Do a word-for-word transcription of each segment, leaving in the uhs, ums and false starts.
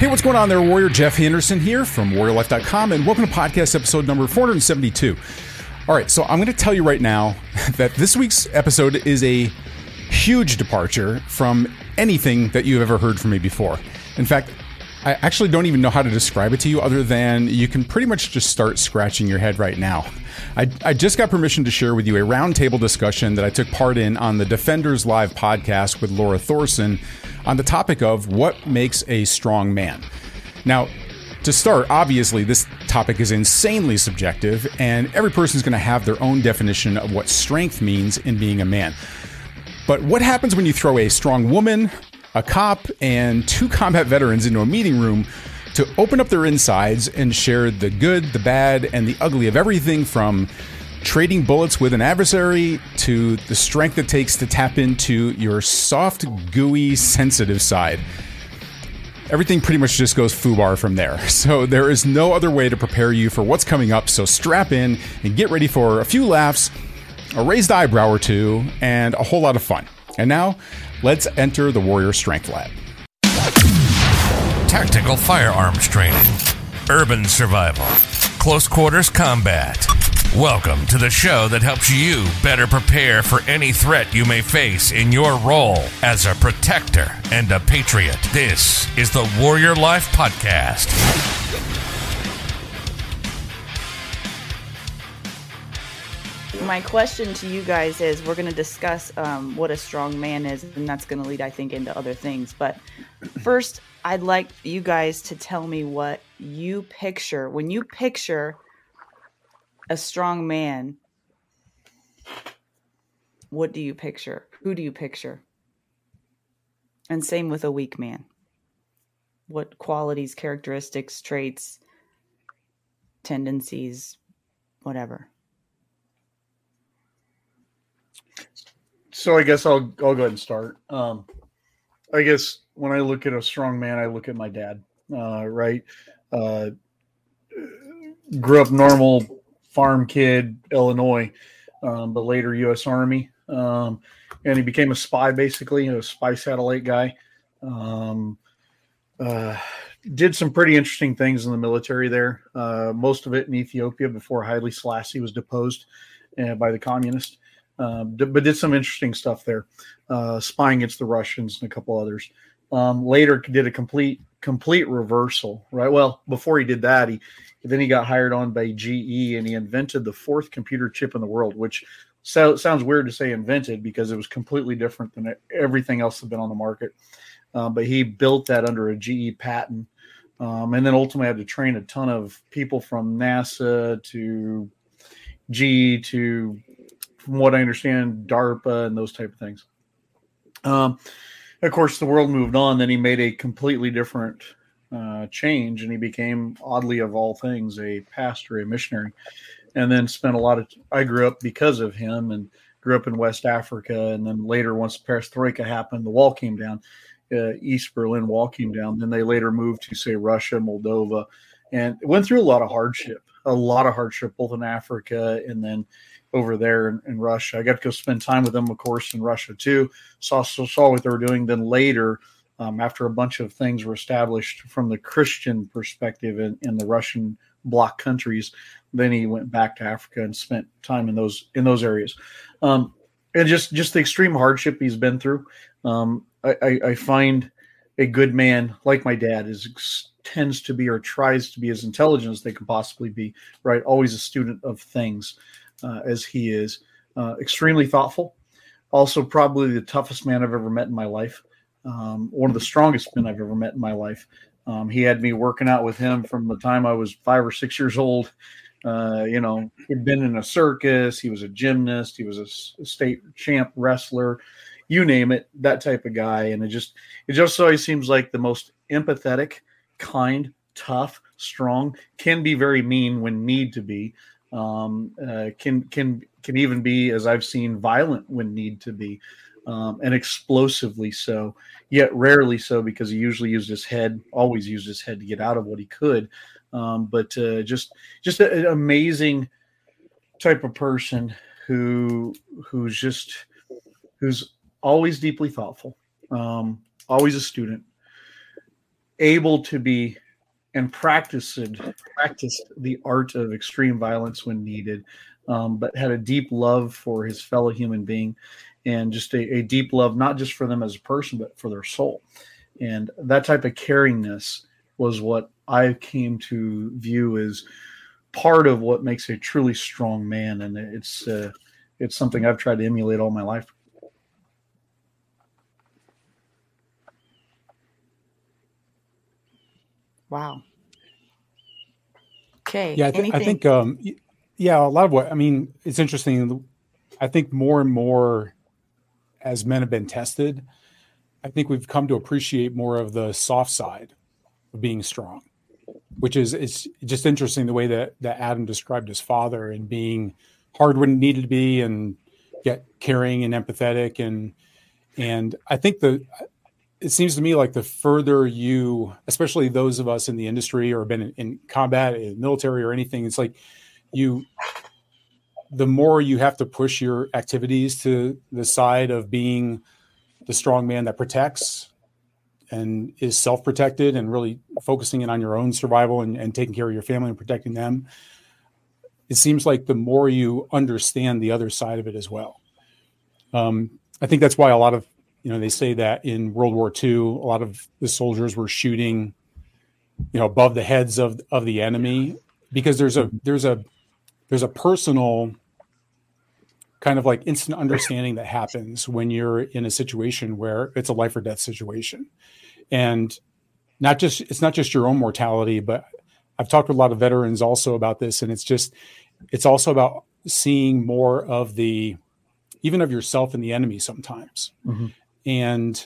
Hey, what's going on there, Warrior? Jeff Henderson here from warrior life dot com, and welcome to podcast episode number four hundred seventy-two. All right, so I'm going to tell you right now that this week's episode is a huge departure from anything that you've ever heard from me before. In fact, I actually don't even know how to describe it to you other than you can pretty much just start scratching your head right now. I, I just got permission to share with you a roundtable discussion that I took part in on the Defenders Live podcast with Laura Thorson on the topic of what makes a strong man. Now, to start, obviously, this topic is insanely subjective, and every person's going to have their own definition of what strength means in being a man. But what happens when you throw a strong woman, a cop, and two combat veterans into a meeting room to open up their insides and share the good, the bad, and the ugly of everything from trading bullets with an adversary to the strength it takes to tap into your soft, gooey, sensitive side? Everything pretty much just goes foobar from there. So there is no other way to prepare you for what's coming up. So strap in and get ready for a few laughs, a raised eyebrow or two, and a whole lot of fun. And now, let's enter the Warrior Strength Lab. Tactical firearms training, urban survival, close quarters combat. Welcome to the show that helps you better prepare for any threat you may face in your role as a protector and a patriot. This is the Warrior Life Podcast. My question to you guys is, we're going to discuss um, what a strong man is, and that's going to lead, I think, into other things. But first, I'd like you guys to tell me what you picture. When you picture a strong man, what do you picture? Who do you picture? And same with a weak man. What qualities, characteristics, traits, tendencies, whatever? So I guess I'll I'll go ahead and start. Um, I guess when I look at a strong man, I look at my dad. Uh, right, uh, grew up normal farm kid, Illinois, um, but later U S Army, um, and he became a spy. Basically, a spy satellite guy. Um, uh, did some pretty interesting things in the military there. Uh, most of it in Ethiopia before Haile Selassie was deposed uh, by the communists. Um, but did some interesting stuff there, uh, spying against the Russians and a couple others. Um, later did a complete complete reversal, right? Well, before he did that, he then he got hired on by G E and he invented the fourth computer chip in the world, which so, sounds weird to say invented because it was completely different than everything else that had been on the market. Uh, but he built that under a G E patent, um, and then ultimately had to train a ton of people from NASA to G E to, from what I understand, DARPA and those type of things. Um, of course, the world moved on. Then he made a completely different uh, change, and he became, oddly of all things, a pastor, a missionary, and then spent a lot of – I grew up because of him and grew up in West Africa. And then later, once Perestroika happened, the wall came down, uh, East Berlin wall came down. Then they later moved to, say, Russia, Moldova, and went through a lot of hardship, a lot of hardship, both in Africa and then – over there in, in Russia. I got to go spend time with them, of course, in Russia too. Saw saw what they were doing. Then later, um, after a bunch of things were established from the Christian perspective in, in the Russian bloc countries, then he went back to Africa and spent time in those in those areas. Um, and just just the extreme hardship he's been through. Um, I, I, I find a good man like my dad is tends to be or tries to be as intelligent as they can possibly be. Right, always a student of things. Uh, as he is, uh, extremely thoughtful, also probably the toughest man I've ever met in my life, um, one of the strongest men I've ever met in my life. Um, he had me working out with him from the time I was five or six years old. Uh, you know, he'd been in a circus, he was a gymnast, he was a state champ wrestler, you name it, that type of guy. And it just, it just always seems like the most empathetic, kind, tough, strong, can be very mean when need to be. Um, uh, can can can even be, as I've seen, violent when need to be, um, and explosively so. Yet rarely so, because he usually used his head, always used his head to get out of what he could. Um, but uh, just just an amazing type of person who who's just who's always deeply thoughtful, um, always a student, able to be and practiced practiced the art of extreme violence when needed, um, but had a deep love for his fellow human being, and just a, a deep love not just for them as a person, but for their soul. And that type of caringness was what I came to view as part of what makes a truly strong man, and it's uh, it's something I've tried to emulate all my life. Wow. Okay. Yeah, I, th- I think, um, yeah, a lot of what, I mean, it's interesting. I think more and more as men have been tested, I think we've come to appreciate more of the soft side of being strong, which is, it's just interesting the way that, that Adam described his father and being hard when it needed to be and yet caring and empathetic. And, and I think the, it seems to me like the further you, especially those of us in the industry or have been in, in combat, in military or anything, it's like you, the more you have to push your activities to the side of being the strong man that protects and is self-protected and really focusing in on your own survival and, and taking care of your family and protecting them. It seems like the more you understand the other side of it as well. Um, I think that's why a lot of, you know, they say that in World War Two, a lot of the soldiers were shooting, you know, above the heads of, of the enemy, because there's a, there's a, there's a personal kind of like instant understanding that happens when you're in a situation where it's a life or death situation. And not just, it's not just your own mortality, but I've talked with a lot of veterans also about this. And it's just, it's also about seeing more of the, even of yourself and the enemy sometimes. Mm-hmm. And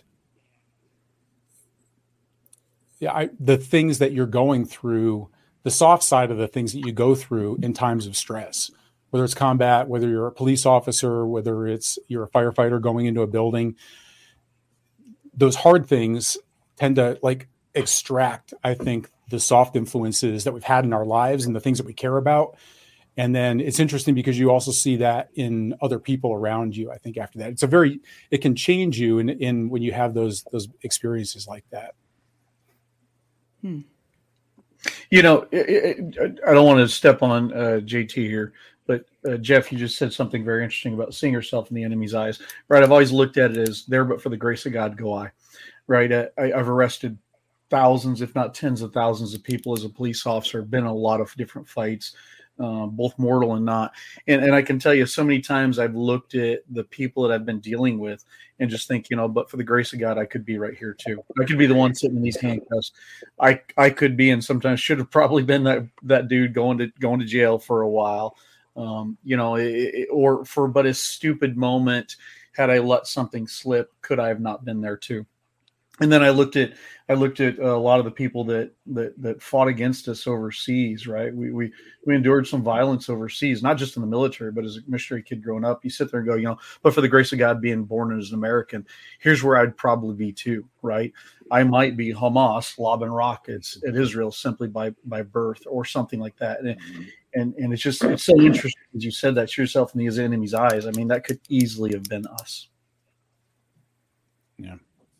yeah, I, the things that you're going through, the soft side of the things that you go through in times of stress, whether it's combat, whether you're a police officer, whether it's you're a firefighter going into a building, those hard things tend to like extract, I think, the soft influences that we've had in our lives and the things that we care about. And then it's interesting because you also see that in other people around you. I think after that, it's a very, it can change you in, in when you have those, those experiences like that. Hmm. You know, it, it, I don't want to step on uh, J T here, but uh, Jeff, you just said something very interesting about seeing yourself in the enemy's eyes, right? I've always looked at it as there, but for the grace of God, go I, right? I, I've arrested thousands, if not tens of thousands of people as a police officer, been in a lot of different fights. Uh, both mortal and not. And and I can tell you so many times I've looked at the people that I've been dealing with and just think, you know, but for the grace of God, I could be right here too. I could be the one sitting in these handcuffs. I I could be, and sometimes should have probably been that that dude going to going to jail for a while. Um, you know, it, it, or for but a stupid moment, had I let something slip, could I have not been there too? And then I looked at I looked at a lot of the people that that that fought against us overseas. Right, we we we endured some violence overseas, not just in the military, but as a missionary kid growing up. You sit there and go, you know, but for the grace of God, being born as an American, here's where I'd probably be too. Right, I might be Hamas lobbing rockets at Israel simply by by birth or something like that. And and and it's just it's so interesting as you said that to yourself in the enemy's eyes. I mean, that could easily have been us. Yeah.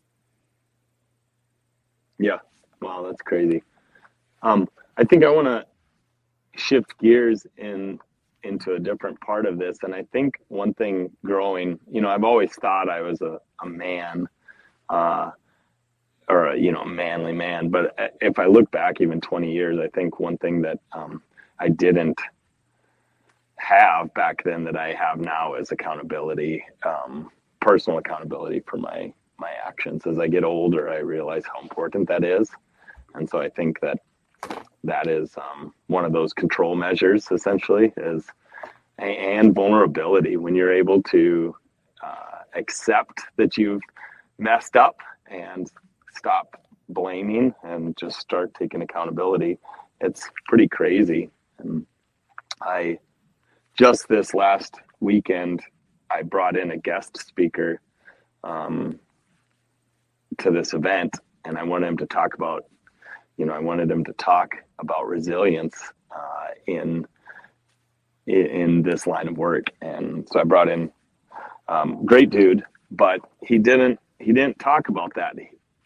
Yeah. Wow, that's crazy. Um, I think I want to shift gears in into a different part of this. And I think one thing growing, you know, I've always thought I was a, a man, uh, or a, you know, a manly man. But if I look back even twenty years, I think one thing that um, I didn't have back then that I have now is accountability, um, personal accountability for my my actions. As I get older, I realize how important that is. And so I think that that is um, one of those control measures, essentially, is and vulnerability. When you're able to uh, accept that you've messed up and stop blaming and just start taking accountability, it's pretty crazy. And I just this last weekend, I brought in a guest speaker um, to this event, and I wanted him to talk about, you know, I wanted him to talk about resilience uh, in in this line of work. And so I brought in um, great dude, but he didn't he didn't talk about that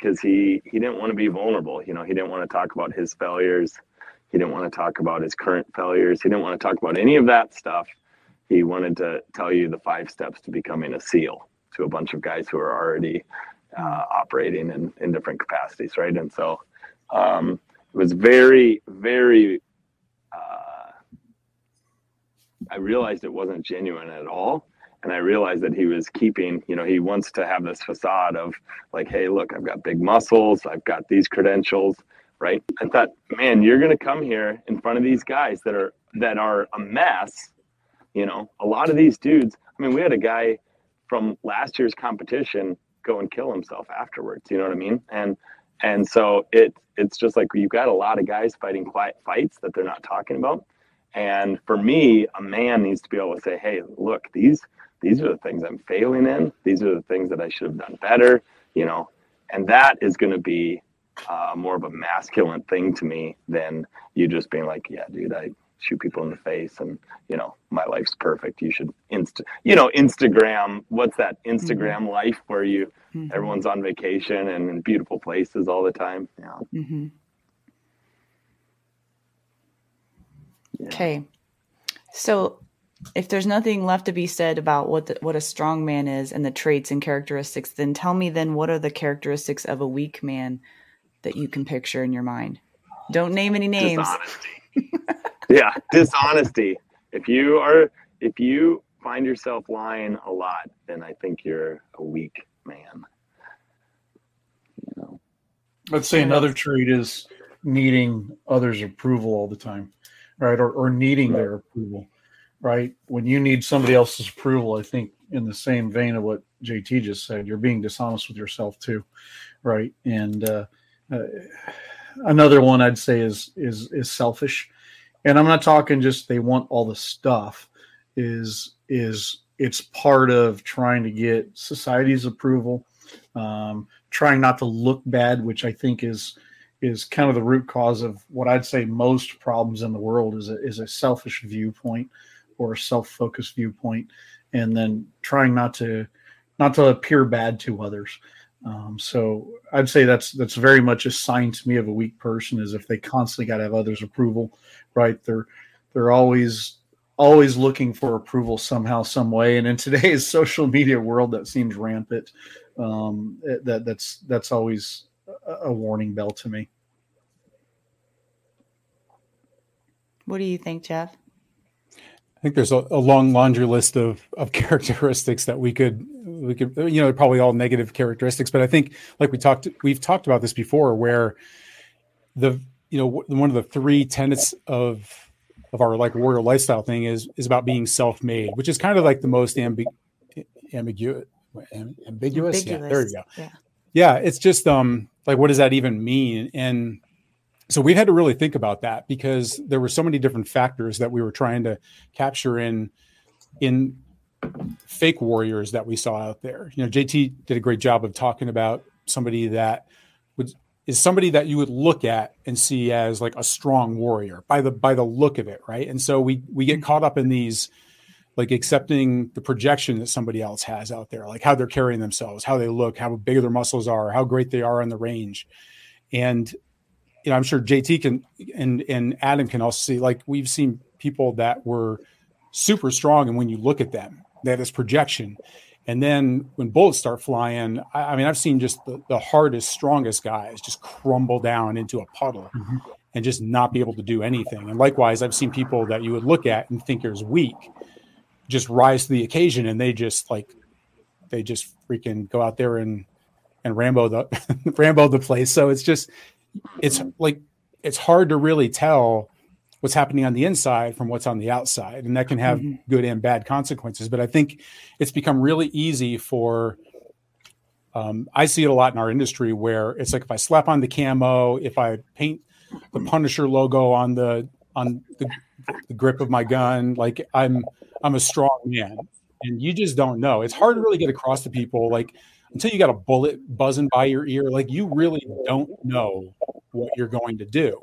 because he, he didn't want to be vulnerable. You know, he didn't want to talk about his failures. He didn't want to talk about his current failures. He didn't want to talk about any of that stuff. He wanted to tell you the five steps to becoming a SEAL to a bunch of guys who are already uh, operating in, in different capacities, right? And so um, it was very, very, uh, I realized it wasn't genuine at all. And I realized that he was keeping, you know, he wants to have this facade of like, hey, look, I've got big muscles. I've got these credentials, right? I thought, man, you're going to come here in front of these guys that are, that are a mess. You know, a lot of these dudes, I mean, we had a guy from last year's competition go and kill himself afterwards. You know what I mean? And, and so it, it's just like, you've got a lot of guys fighting quiet fights that they're not talking about. And for me, a man needs to be able to say, hey, look, these, these are the things I'm failing in. These are the things that I should have done better, you know, and that is going to be uh, more of a masculine thing to me than you just being like, yeah, dude, I shoot people in the face and, you know, my life's perfect. You should insta, you know, Instagram, what's that Instagram mm-hmm. life where you, mm-hmm. everyone's on vacation and in beautiful places all the time. Yeah. Mm-hmm. Yeah. Okay. So if there's nothing left to be said about what the, what a strong man is and the traits and characteristics, then tell me then what are the characteristics of a weak man that you can picture in your mind? Don't name any names. Dishonesty. Yeah, dishonesty. If you are, if you find yourself lying a lot, then I think you're a weak man. You know. Let's say another trait is needing others' approval all the time, right? Or, or needing right. their approval. Right. When you need somebody else's approval, I think in the same vein of what J T just said, you're being dishonest with yourself too. Right. And uh, uh, another one I'd say is, is, is selfish. And I'm not talking just, they want all the stuff is, is it's part of trying to get society's approval, um, trying not to look bad, which I think is, is kind of the root cause of what I'd say most problems in the world is a, is a selfish viewpoint. Or a self-focused viewpoint, and then trying not to not to appear bad to others. Um, so I'd say that's that's very much a sign to me of a weak person is if they constantly got to have others' approval, right? They're they're always always looking for approval somehow, some way. And in today's social media world, that seems rampant. Um, that that's that's always a warning bell to me. What do you think, Jeff? I think there's a, a long laundry list of, of characteristics that we could, we could, you know, probably all negative characteristics, but I think like we talked, we've talked about this before where the, you know, one of the three tenets of, of our like warrior lifestyle thing is, is about being self-made, which is kind of like the most ambi- ambiguous, ambiguous. ambiguous. Yeah, there you go. Yeah. yeah. It's just, um, like, what does that even mean? And so we had to really think about that because there were so many different factors that we were trying to capture in in fake warriors that we saw out there. You know, J T did a great job of talking about somebody that would is somebody that you would look at and see as like a strong warrior by the by the look of it, right? And so we we get caught up in these like accepting the projection that somebody else has out there, like how they're carrying themselves, how they look, how big their muscles are, how great they are on the range, and you know, I'm sure J T can and and Adam can also see, like we've seen people that were super strong. And when you look at them, they have this projection. And then when bullets start flying, I, I mean, I've seen just the, the hardest, strongest guys just crumble down into a puddle mm-hmm. and just not be able to do anything. And likewise, I've seen people that you would look at and think is weak, just rise to the occasion. And they just like, they just freaking go out there and, and Rambo the, Rambo the place. So it's just, it's like it's hard to really tell what's happening on the inside from what's on the outside, and that can have mm-hmm. good and bad consequences. But I think it's become really easy for um, I see it a lot in our industry where it's like if I slap on the camo, if I paint the Punisher logo on the on the, the grip of my gun, like I'm I'm a strong man, and you just don't know. It's hard to really get across to people like. Until you got a bullet buzzing by your ear, like you really don't know what you're going to do.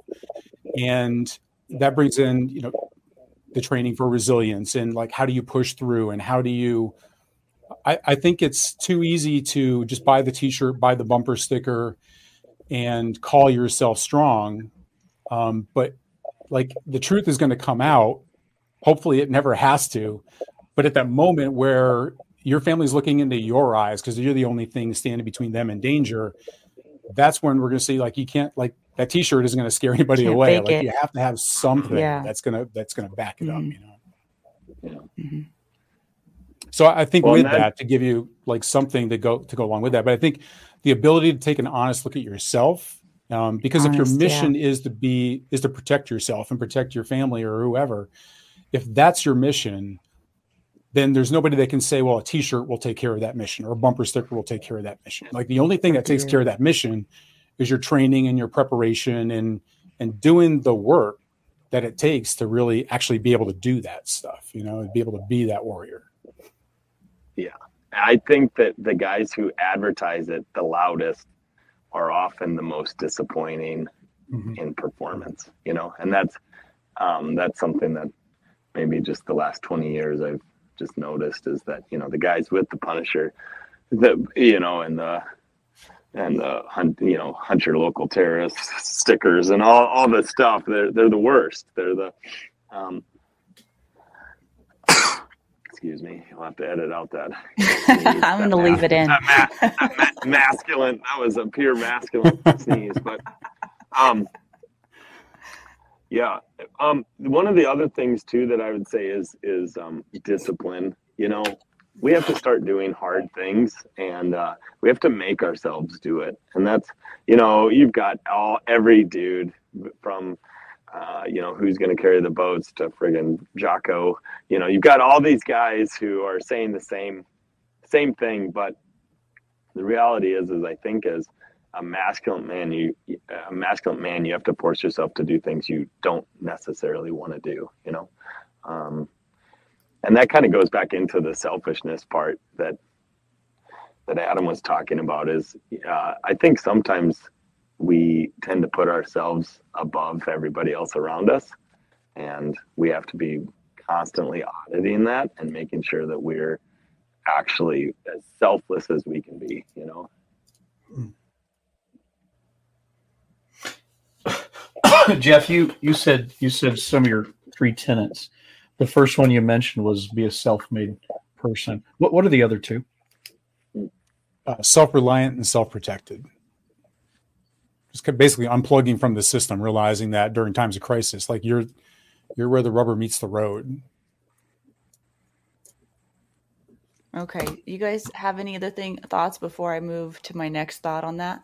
And that brings in, you know, the training for resilience and like, how do you push through and how do you, I, I think it's too easy to just buy the t-shirt, buy the bumper sticker, and call yourself strong. Um, but like the truth is going to come out. Hopefully it never has to. But at that moment where your family's looking into your eyes because you're the only thing standing between them and danger, that's when we're going to see, like, you can't, like, that t-shirt isn't going to scare anybody Can't away. fake Like it. you have to have something Yeah. that's going to, that's going to back it Mhm. up, you know? Yeah. Mhm. So I think Well, with that- that, to give you like something to go, to go along with that, but I think the ability to take an honest look at yourself, um, because if Honest, your mission is to be, is to protect yourself and protect your family or whoever, if that's your mission, then there's nobody that can say, well, a t-shirt will take care of that mission or a bumper sticker will take care of that mission. Like the only thing that takes care of that mission is your training and your preparation and, and doing the work that it takes to really actually be able to do that stuff, you know, and be able to be that warrior. Yeah. I think that the guys who advertise it the loudest are often the most disappointing Mm-hmm. in performance, you know, and that's, um, that's something that maybe just the last twenty years I've just noticed is that, you know, the guys with the Punisher, the, you know, and the, and the hunt, you know, hunt your local terrorists stickers and all, all the stuff. They're, they're the worst. They're the, um, excuse me. You'll have to edit out that. I'm going to leave it in. That, ma- that ma- masculine. That was a pure masculine sneeze, but, um, yeah. Um, one of the other things too that I would say is is um, discipline. You know, we have to start doing hard things, and uh, we have to make ourselves do it. And that's, you know, you've got all every dude from, uh, you know, who's going to carry the boats to friggin' Jocko. You know, you've got all these guys who are saying the same same thing, but the reality is, is I think is. A masculine man, you a masculine man, you have to force yourself to do things you don't necessarily want to do, you know, um, and that kind of goes back into the selfishness part that that Adam was talking about. Is uh, I think sometimes we tend to put ourselves above everybody else around us, and we have to be constantly auditing that and making sure that we're actually as selfless as we can be, you know. Jeff, you you said you said some of your three tenets. The first one you mentioned was be a self-made person. What what are the other two? Uh, self-reliant and self-protected. Just kind of basically unplugging from the system, realizing that during times of crisis, like you're you're where the rubber meets the road. Okay. You guys have any other thing thoughts before I move to my next thought on that?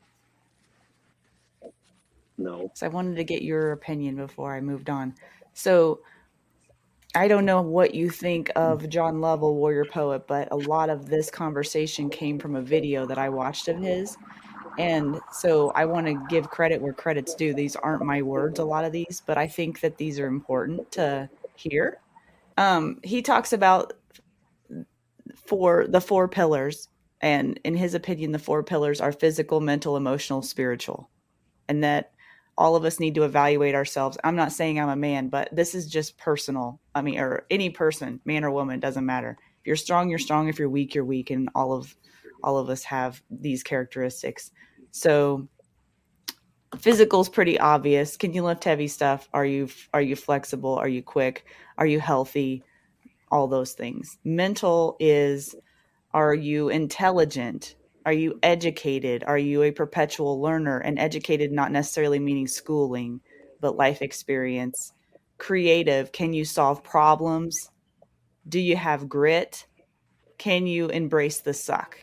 No. So I wanted to get your opinion before I moved on. So I don't know what you think of John Lovell, Warrior Poet, but a lot of this conversation came from a video that I watched of his. And so I want to give credit where credit's due. These aren't my words, a lot of these, but I think that these are important to hear. Um, he talks about four, the four pillars. And in his opinion, the four pillars are physical, mental, emotional, spiritual. And that all of us need to evaluate ourselves. I'm not saying I'm a man, but this is just personal. I mean, or any person, man or woman, doesn't matter. If you're strong, you're strong. If you're weak, you're weak. And all of, all of us have these characteristics. So physical is pretty obvious. Can you lift heavy stuff? Are you, are you flexible? Are you quick? Are you healthy? All those things. Mental is, are you intelligent? Are you educated? Are you a perpetual learner? And educated not necessarily meaning schooling, but life experience. Creative, can you solve problems? Do you have grit? Can you embrace the suck?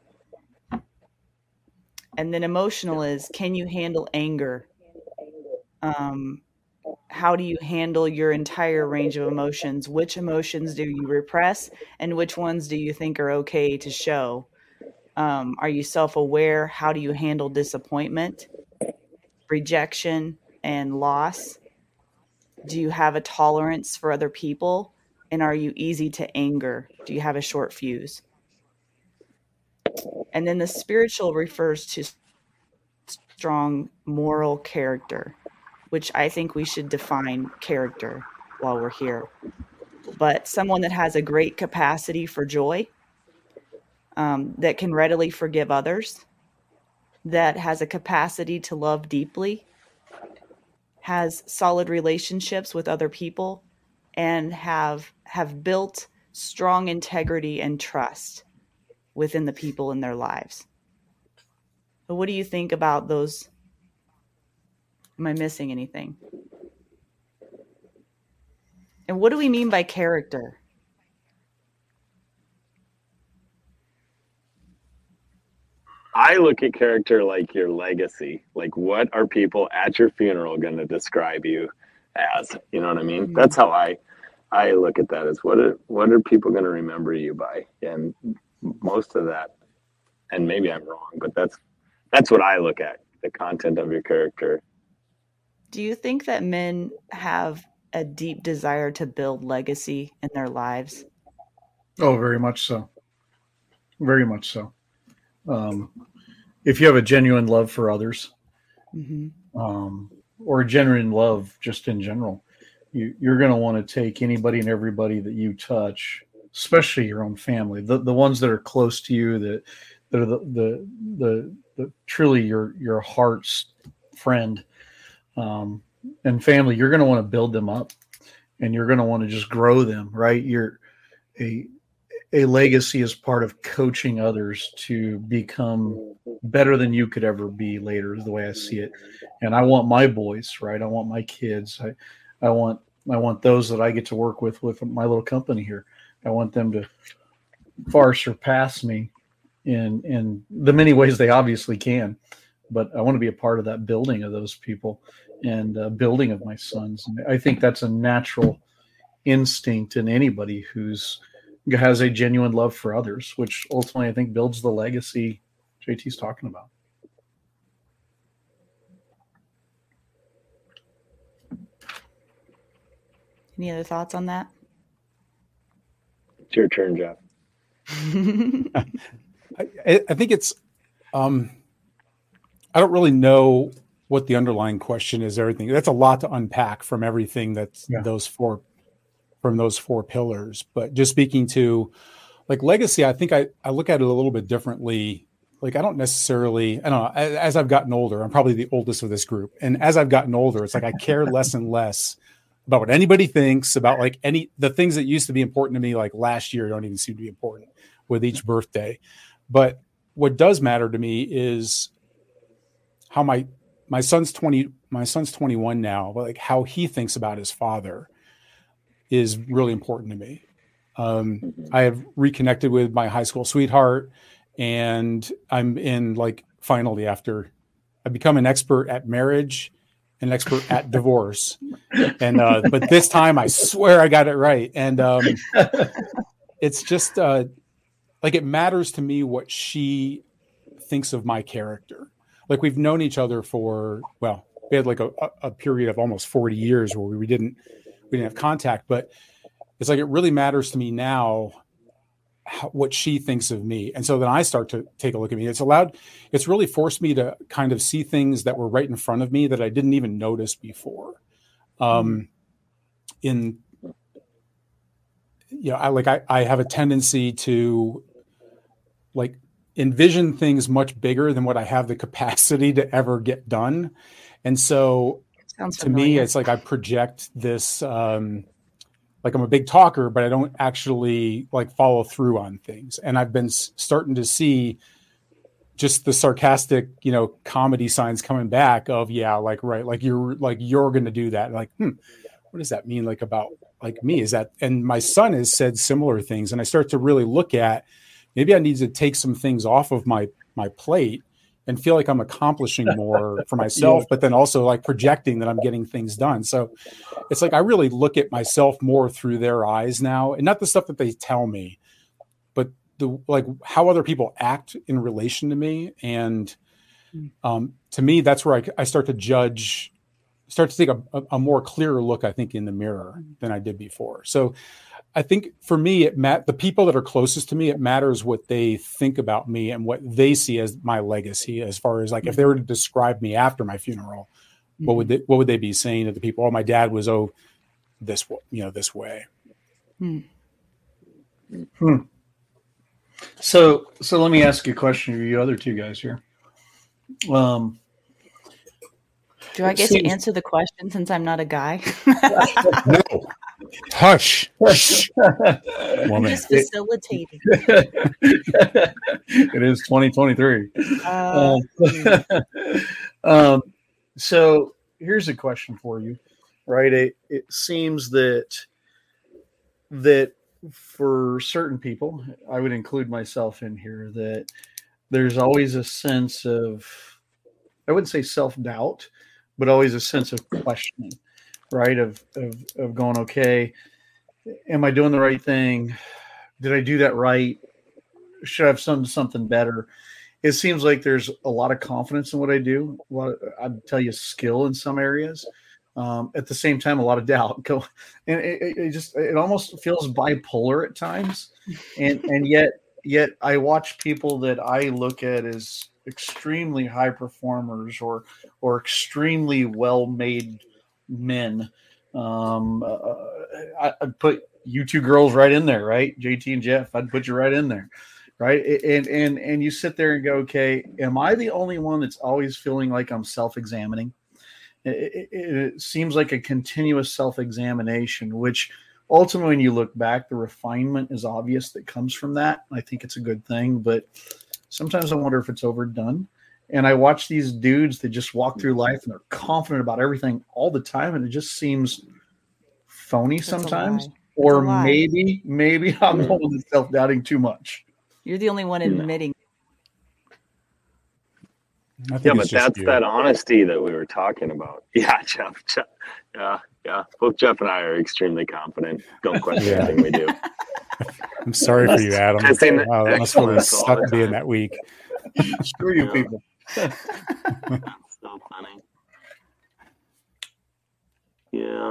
And then emotional is, can you handle anger? Um, how do you handle your entire range of emotions? Which emotions do you repress? And which ones do you think are okay to show? Um, are you self-aware? How do you handle disappointment, rejection, and loss? Do you have a tolerance for other people? And are you easy to anger? Do you have a short fuse? And then the spiritual refers to strong moral character, which I think we should define character while we're here. But someone that has a great capacity for joy, um, that can readily forgive others, that has a capacity to love deeply, has solid relationships with other people, and have have built strong integrity and trust within the people in their lives. But what do you think about those? Am I missing anything? And what do we mean by character? I look at character like your legacy. Like, what are people at your funeral going to describe you as? You know what I mean? Mm-hmm. That's how I I look at that, as what are, what are people going to remember you by? And most of that, and maybe I'm wrong, but that's that's what I look at, the content of your character. Do you think that men have a deep desire to build legacy in their lives? Oh, very much so. Very much so. Um, if you have a genuine love for others, mm-hmm. um, or a genuine love just in general, you, you're going to want to take anybody and everybody that you touch, especially your own family, the, the ones that are close to you, that, that are the, the, the, the truly your, your heart's friend, um, and family. You're going to want to build them up, and you're going to want to just grow them, right? You're a, A legacy is part of coaching others to become better than you could ever be later, is the way I see it. And I want my boys, right? I want my kids. I, I want, I want those that I get to work with, with my little company here. I want them to far surpass me in, in the many ways they obviously can, but I want to be a part of that building of those people and uh, building of my sons. And I think that's a natural instinct in anybody who's, has a genuine love for others, which ultimately I think builds the legacy J T's talking about. Any other thoughts on that? It's your turn, Jeff. I, I think it's, um, I don't really know what the underlying question is. Everything that's a lot to unpack from everything that's yeah. those four from those four pillars. But just speaking to like legacy, I think I, I look at it a little bit differently. Like, I don't necessarily, I don't know, as, as I've gotten older, I'm probably the oldest of this group. And as I've gotten older, it's like, I care less and less about what anybody thinks about like any, the things that used to be important to me, like last year, don't even seem to be important with each birthday. But what does matter to me is how my, my son's twenty, my son's twenty-one now, but like how he thinks about his father is really important to me. Um, I have reconnected with my high school sweetheart, and I'm in like finally after I become an expert at marriage, an expert at divorce. And, uh, but this time I swear I got it right. And, um, it's just, uh, like, it matters to me what she thinks of my character. Like, we've known each other for, well, we had like a, a period of almost forty years where we didn't, we didn't have contact, but it's like, it really matters to me now how, what she thinks of me. And so then I start to take a look at me. It's allowed, it's really forced me to kind of see things that were right in front of me that I didn't even notice before. Um, in, you know, I like, I, I have a tendency to like envision things much bigger than what I have the capacity to ever get done. And so Sounds to familiar. me, it's like I project this, um, like I'm a big talker, but I don't actually like follow through on things. And I've been s- starting to see just the sarcastic, you know, comedy signs coming back of, yeah, like, right. Like you're like, you're going to do that. Like, hmm, what does that mean? Like about like me is that, and my son has said similar things. And I start to really look at, maybe I need to take some things off of my, my plate and feel like I'm accomplishing more for myself, but then also like projecting that I'm getting things done. So it's like, I really look at myself more through their eyes now, and not the stuff that they tell me, but the, like how other people act in relation to me. And um, to me, that's where I, I start to judge, start to take a, a, a more clearer look, I think, in the mirror than I did before. So I think for me, it mat- the people that are closest to me, it matters what they think about me and what they see as my legacy. As far as like, if they were to describe me after my funeral, mm-hmm. what would they, what would they be saying to the people? Oh, my dad was, oh, this, you know, this way. Hmm. Hmm. So, so let me ask you a question of you other two guys here. Um, Do I get seems- to answer the question since I'm not a guy? No. Hush. Shh. I'm Woman. just facilitating. It is twenty twenty-three. Uh, um, so here's a question for you, right? It, it seems that that for certain people, I would include myself in here, that there's always a sense of, I wouldn't say self-doubt, but always a sense of questioning, right? Of, of, of going, okay, am I doing the right thing? Did I do that right? Should I have done something better? It seems like there's a lot of confidence in what I do. A lot of, I'd tell you, skill in some areas. Um, at the same time, a lot of doubt. Go, and it, it just it almost feels bipolar at times. And and yet yet I watch people that I look at as extremely high performers or or extremely well made men. Um, uh, I, I'd put you two girls right in there, right? J T and Jeff. I'd put you right in there. Right. And, and, and you sit there and go, okay, am I the only one that's always feeling like I'm self-examining? It, it, it seems like a continuous self-examination, which ultimately, when you look back, the refinement is obvious that comes from that. I think it's a good thing, but sometimes I wonder if it's overdone. And I watch these dudes that just walk through life and they're confident about everything all the time. And it just seems phony That's sometimes, a lie. or That's a lie. maybe, maybe I'm the one that's self-doubting too much. You're the only one admitting. I think Yeah, it's but just that's you. that honesty that we were talking about. Yeah, Jeff. Jeff yeah, yeah. Both Jeff and I are extremely confident. Don't question Yeah. anything we do. I'm sorry for you, Adam. I've seen Wow, that must really excellence all the suck being time. that week. Screw you Yeah. people. That's so funny. Yeah.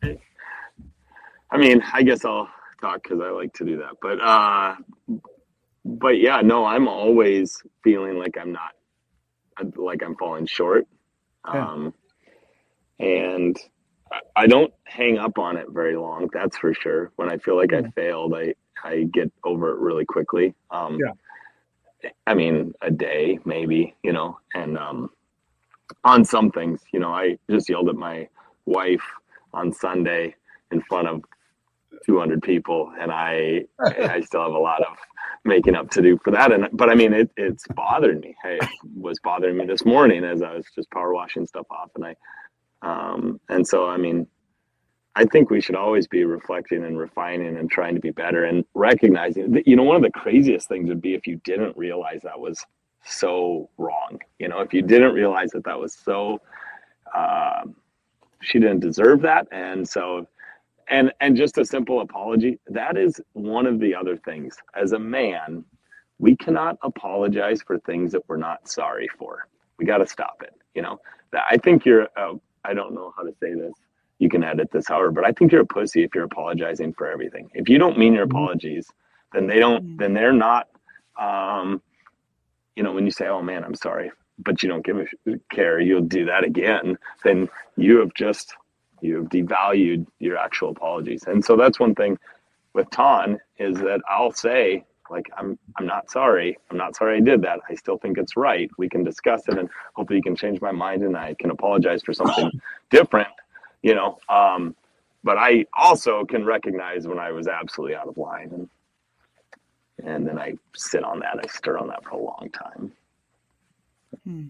I mean, I guess I'll talk because I like to do that. But uh but yeah, no, I'm always feeling like I'm not like I'm falling short. Yeah. Um and I- I don't hang up on it very long, that's for sure. When I feel like I failed, I I get over it really quickly. Um Yeah. I mean, a day maybe, you know, and um on some things, you know, I just yelled at my wife on Sunday in front of two hundred people, and I I still have a lot of making up to do for that. And but I mean, it it's bothered me. Hey, it was bothering me this morning as I was just power washing stuff off, and I um and so I mean, I think we should always be reflecting and refining and trying to be better and recognizing that, you know, one of the craziest things would be if you didn't realize that was so wrong. You know, if you didn't realize that that was so, uh, she didn't deserve that. And so, and, and just a simple apology, that is one of the other things. As a man, we cannot apologize for things that we're not sorry for. We got to stop it. You know, that I think you're, uh, I don't know how to say this. You can edit this however, but I think you're a pussy if you're apologizing for everything. If you don't mean your apologies, then they don't, then they're not, um, you know, when you say, oh man, I'm sorry, but you don't give a care, you'll do that again, then you have just, you have devalued your actual apologies. And so that's one thing with Ton is that I'll say, like, I'm, I'm not sorry. I'm not sorry I did that. I still think it's right. We can discuss it and hopefully you can change my mind and I can apologize for something different, you know. Um, but I also can recognize when I was absolutely out of line, and and then I sit on that. I stir on that for a long time. Hmm.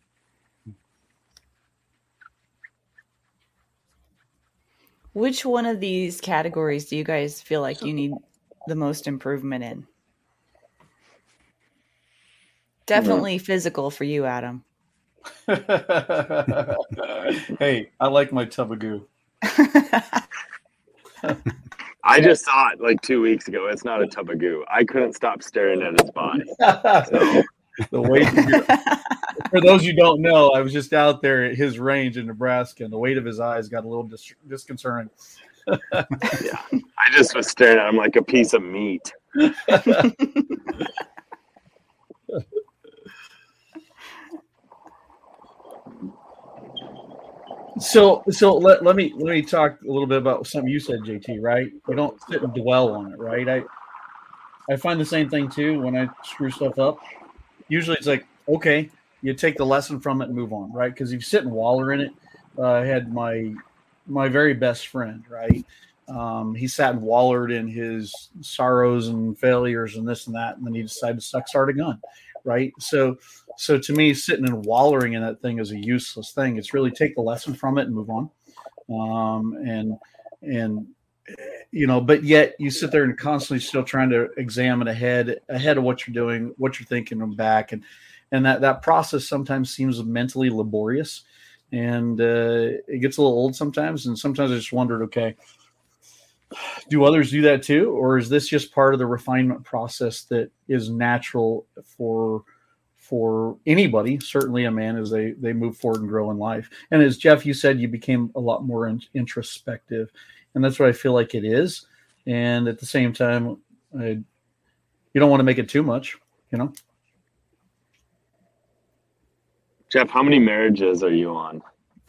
Which one of these categories do you guys feel like you need the most improvement in? Definitely physical for you, Adam. Hey, I like my tub of goo. I just saw it like two weeks ago. It's not a tub of goo. I couldn't stop staring at his body. So, The weight of your, for those you don't know, I was just out there at his range in Nebraska, and the weight of his eyes got a little dis- disconcerting. yeah, I just was staring at him like a piece of meat. So, so let, let me let me talk a little bit about something you said, J T. Right? You don't sit and dwell on it, right? I I find the same thing too when I screw stuff up. Usually it's like, okay, you take the lesson from it and move on, right? Because if you sit and waller in it, uh, I had my my very best friend, right? Um, he sat and wallered in his sorrows and failures and this and that, and then he decided to suck start a gun, right? So, so to me, sitting and wallowing in that thing is a useless thing. It's really take the lesson from it and move on, um, and and you know. But yet you sit there and constantly still trying to examine ahead ahead of what you're doing, what you're thinking, and back, and and that that process sometimes seems mentally laborious, and uh, it gets a little old sometimes. And sometimes I just wondered, okay, do others do that too, or is this just part of the refinement process that is natural for for anybody, certainly a man, as they they move forward and grow in life? And as Jeff, you said, you became a lot more in, introspective, and that's what I feel like it is. And at the same time, I, you don't want to make it too much, you know. Jeff, how many marriages are you on?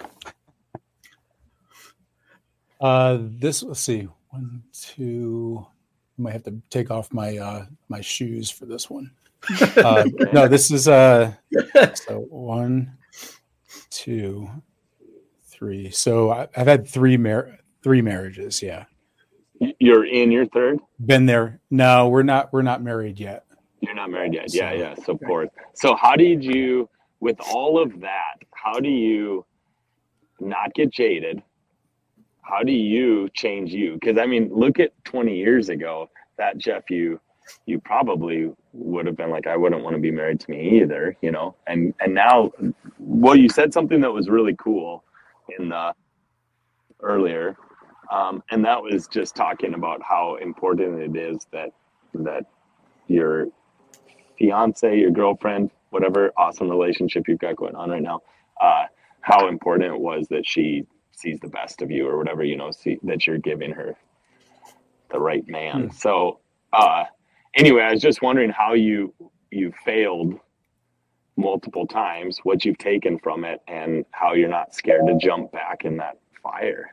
Uh, this let's see. One, two. I might have to take off my uh, my shoes for this one. Uh, no, this is uh. So one, two, three. So I, I've had three mar- three marriages. Yeah. You're in your third? Been there. No, we're not. We're not married yet. You're not married yet. So, yeah, yeah. So of course. So how did you, with all of that, how do you not get jaded? How do you change you? Because I mean, look at twenty years ago, that Jeff, you you probably would have been like, I wouldn't want to be married to me either, you know. And and now, well, you said something that was really cool in the earlier, um, and that was just talking about how important it is that that your fiance, your girlfriend, whatever awesome relationship you've got going on right now, uh, how important it was that she sees the best of you, or whatever, you know, see that you're giving her the right man. Hmm. So uh, anyway, I was just wondering how you, you failed multiple times, what you've taken from it, and how you're not scared to jump back in that fire.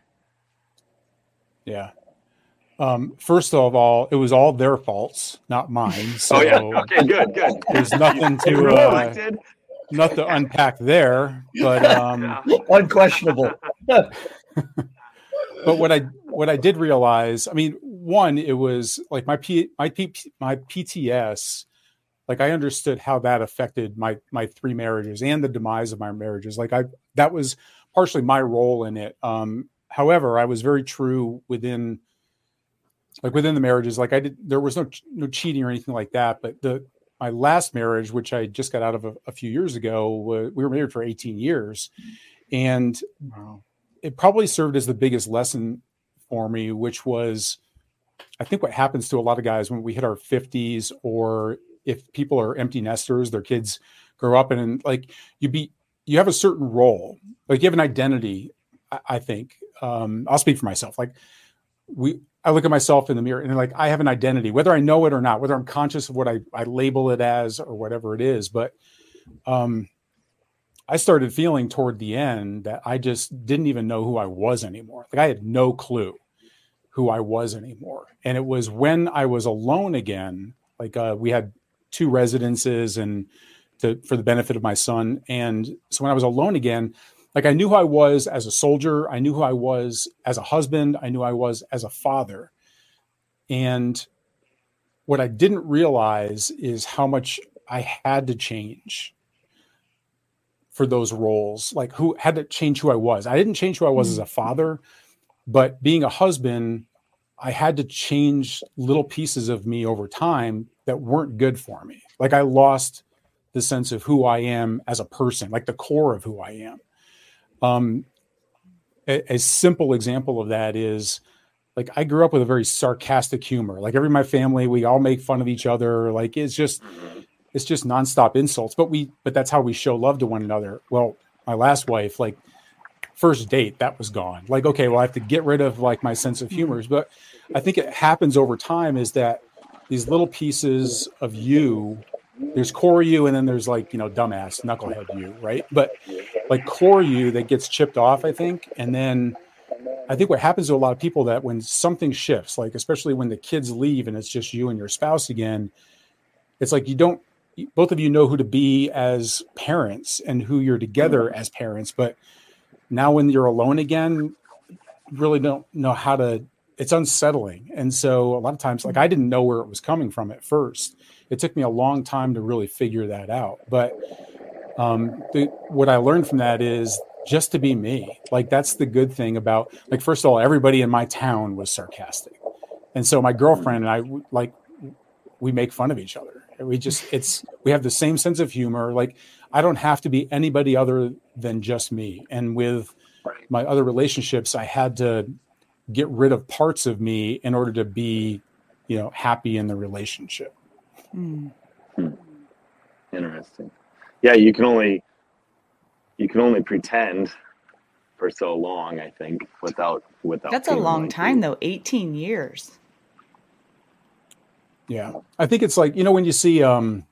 Yeah. Um, first of all, it was all their faults, not mine. So oh yeah. Okay, good, good. There's nothing to, uh, nothing to unpack there, but um, unquestionable. But what I what I did realize, I mean, one, it was like my P, my P, my P T S. Like I understood how that affected my my three marriages and the demise of my marriages. Like I that was partially my role in it. Um, however, I was very true within like within the marriages. Like I did, there was no no cheating or anything like that. But the my last marriage, which I just got out of a, a few years ago, uh, we were married for eighteen years. And wow. It probably served as the biggest lesson for me, which was, I think what happens to a lot of guys when we hit our fifties, or if people are empty nesters, their kids grow up and, and like you be, you have a certain role, like you have an identity. I, I think um, I'll speak for myself. Like we, I look at myself in the mirror and like, I have an identity, whether I know it or not, whether I'm conscious of what I, I label it as or whatever it is. But um, I started feeling toward the end that I just didn't even know who I was anymore. Like I had no clue who I was anymore. And it was when I was alone again, like uh, we had two residences and to, for the benefit of my son. And so when I was alone again, like I knew who I was as a soldier. I knew who I was as a husband. I knew I was as a father. And what I didn't realize is how much I had to change for those roles, like who had to change who I was. I didn't change who I was as a father, but being a husband, I had to change little pieces of me over time that weren't good for me. Like I lost the sense of who I am as a person, like the core of who I am. Um, a, a simple example of that is like, I grew up with a very sarcastic humor. Like every, my family, we all make fun of each other. Like it's just, it's just nonstop insults, but we, but that's how we show love to one another. Well, my last wife, like first date, that was gone. Like, okay, well I have to get rid of like my sense of humors, but I think it happens over time is that these little pieces of you, there's core you, and then there's like, you know, dumbass, knucklehead you, right? But like core you that gets chipped off, I think. And then I think what happens to a lot of people that when something shifts, like especially when the kids leave and it's just you and your spouse again, it's like you don't, both of you know who to be as parents and who you're together as parents. But now when you're alone again, you really don't know how to, it's unsettling. And so a lot of times, like I didn't know where it was coming from at first. It took me a long time to really figure that out. But um, the, what I learned from that is just to be me. Like that's the good thing about, like, first of all, everybody in my town was sarcastic. And so my girlfriend and I, like, we make fun of each other. We just, it's, we have the same sense of humor. Like I don't have to be anybody other than just me. And with my other relationships, I had to get rid of parts of me in order to be, you know, happy in the relationship. Hmm. Interesting. Yeah. You can only, you can only pretend for so long, I think, without, without. That's a long time though. eighteen years. Yeah. I think it's like, you know, when you see, um,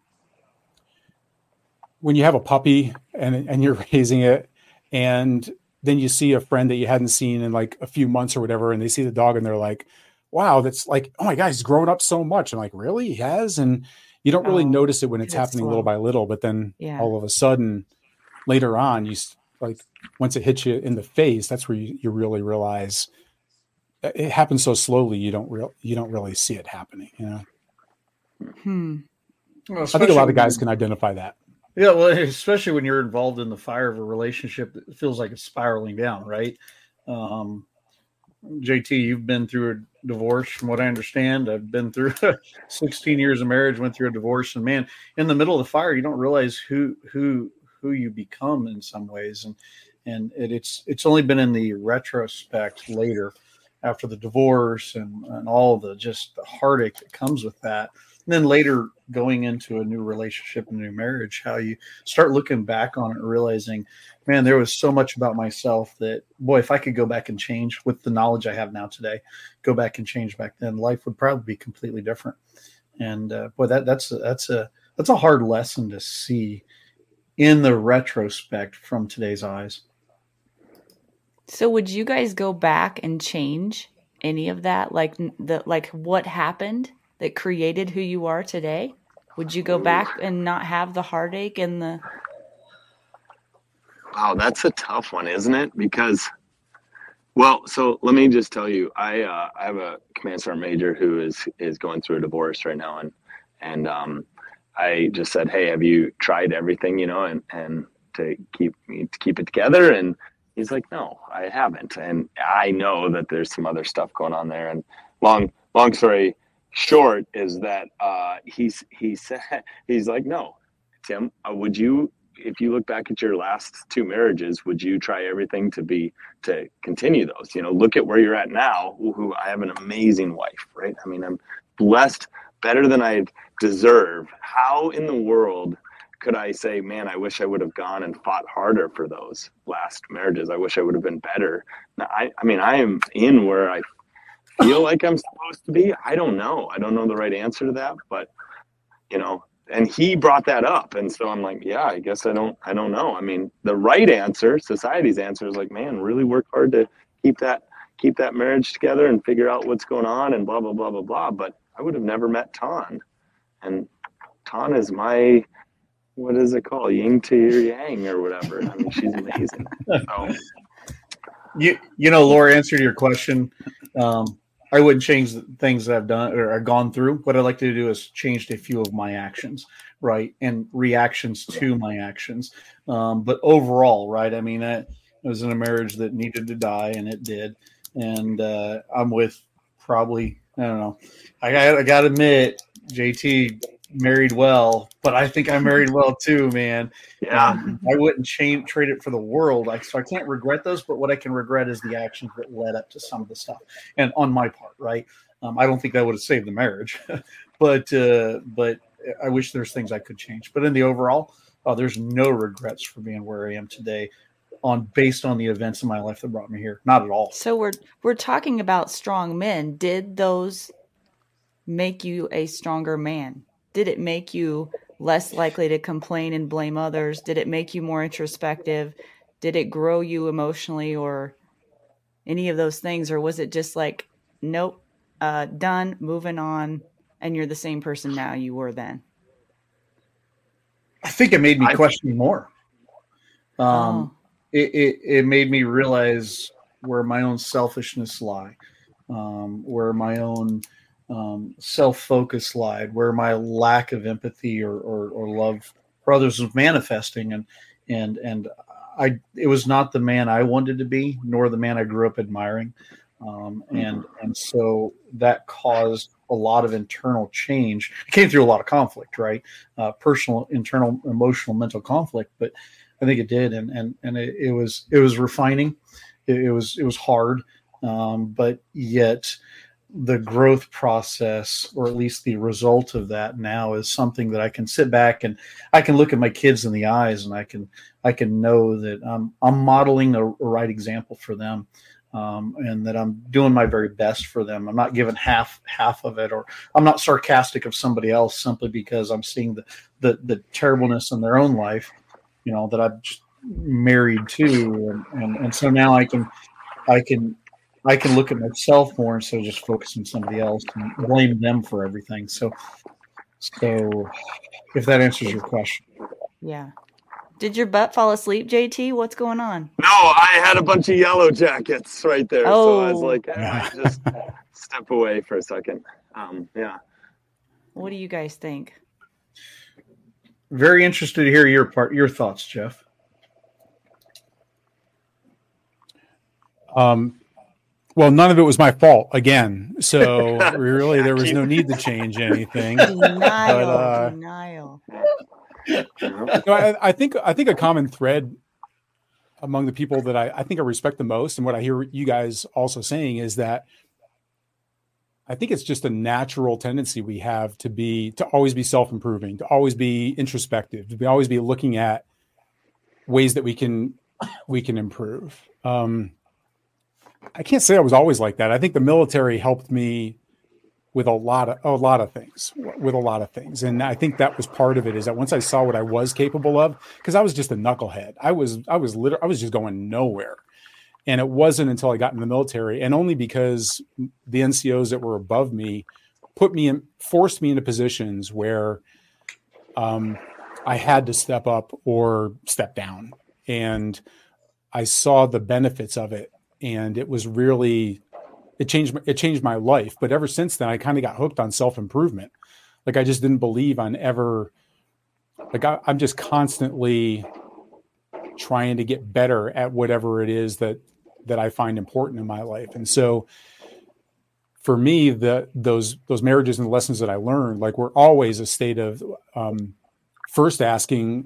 when you have a puppy and, and you're raising it and then you see a friend that you hadn't seen in like a few months or whatever, and they see the dog and they're like, wow, that's like, oh my God, he's grown up so much. I'm like, really? He has? And you don't really oh, notice it when it's happening slow. little by little, but then yeah. all of a sudden later on, you like, once it hits you in the face, that's where you, you really realize it happens so slowly. You don't real, you don't really see it happening, you know? Hmm. Well, I think a lot of guys can identify that. Yeah, well, especially when you're involved in the fire of a relationship that feels like it's spiraling down, right? Um, J T, you've been through a divorce, from what I understand. I've been through sixteen years of marriage, went through a divorce, and man, in the middle of the fire, you don't realize who who who you become in some ways, and and it, it's it's only been in the retrospect later, after the divorce and and all the just the heartache that comes with that. And then later going into a new relationship, a new marriage, how you start looking back on it and realizing, man, there was so much about myself that, boy, if I could go back and change with the knowledge I have now today, go back and change back then, life would probably be completely different. And uh, boy, that that's a, that's a that's a hard lesson to see in the retrospect from today's eyes. So would you guys go back and change any of that? Like the like what happened that created who you are today? Would you go back and not have the heartache and the... Wow, that's a tough one, isn't it? Because, well, so let me just tell you, I uh, I have a command sergeant major who is is going through a divorce right now, and and um, I just said, hey, have you tried everything, you know, and and to keep me to keep it together? And he's like, no, I haven't, and I know that there's some other stuff going on there. And long long story short is that uh, he's he said he's like, no, Tim, uh, would you, if you look back at your last two marriages, would you try everything to be to continue those? You know, look at where you're at now. Who I have an amazing wife, right? I mean, I'm blessed, better than I deserve. How in the world could I say, man, I wish I would have gone and fought harder for those last marriages? I wish I would have been better. Now, I, I mean, I am in where I feel like I'm supposed to be. I don't know. I don't know the right answer to that, but you know, and he brought that up. And so I'm like, yeah, I guess I don't, I don't know. I mean, the right answer, society's answer is like, man, really work hard to keep that, keep that marriage together and figure out what's going on and blah, blah, blah, blah, blah. But I would have never met Ton. And Ton is my, what is it called? Yin to your yang or whatever. I mean, she's amazing. So. You, you know, Laura, answer to your question. Um, I wouldn't change the things that I've done or I've gone through. What I'd like to do is change a few of my actions, right, and reactions to my actions. Um, but overall, right, I mean, I, I was in a marriage that needed to die, and it did. And uh, I'm with probably, I don't know, I got, I got to admit, J T married well, but I think I married well too, man. Yeah. Um, I wouldn't change, trade it for the world. I, so I can't regret those, but what I can regret is the actions that led up to some of the stuff. And on my part, right, um, I don't think that would have saved the marriage, but uh, but I wish there's things I could change. But in the overall, uh, there's no regrets for being where I am today, on based on the events in my life that brought me here. Not at all. So we're we're talking about strong men. Did those make you a stronger man? Did it make you less likely to complain and blame others? Did it make you more introspective? Did it grow you emotionally or any of those things, or was it just like, nope, uh, done, moving on, and you're the same person now you were then? I think it made me I, question more. Um, oh. it, it, it made me realize where my own selfishness lie, um, where my own um, self-focus lied, where my lack of empathy or, or, or love for others was manifesting. And, and, and I, it was not the man I wanted to be, nor the man I grew up admiring. Um, and, and so that caused a lot of internal change. It came through a lot of conflict, right? Uh, personal, internal, emotional, mental conflict, but I think it did. And, and, and it, it was, it was refining. It, it was, it was hard. Um, but yet the growth process, or at least the result of that now, is something that I can sit back and I can look at my kids in the eyes, and I can, I can know that I'm, I'm modeling a, a right example for them. Um, and that I'm doing my very best for them. I'm not giving half half of it, or I'm not sarcastic of somebody else simply because I'm seeing the the, the terribleness in their own life, you know, that I'm just married to, and, and and so now I can I can I can look at myself more instead of just focus on somebody else and blame them for everything. So so if that answers your question. Yeah. Did your butt fall asleep, J T? What's going on? No, I had a bunch of yellow jackets right there. Oh. So I was like, I might just step away for a second. Um, yeah. What do you guys think? Very interested to hear your part, your thoughts, Jeff. Um, well, none of it was my fault again. So really, there was no need to change anything. Denial, but, uh, denial. No, I, I think I think a common thread among the people that I, I think I respect the most, and what I hear you guys also saying, is that I think it's just a natural tendency we have to be to always be self-improving, to always be introspective, to be always be looking at ways that we can we can improve. Um, I can't say I was always like that. I think the military helped me with a lot of a lot of things, with a lot of things, and I think that was part of it. Is that once I saw what I was capable of, because I was just a knucklehead, I was I was literally I was just going nowhere, and it wasn't until I got in the military, and only because the N C Os that were above me put me in, forced me into positions where um, I had to step up or step down, and I saw the benefits of it, and it was really. It changed. It changed my life. But ever since then, I kind of got hooked on self-improvement. Like I just didn't believe on ever. Like I, I'm just constantly trying to get better at whatever it is that that I find important in my life. And so, for me, the those those marriages and the lessons that I learned, like, were always a state of um, first asking,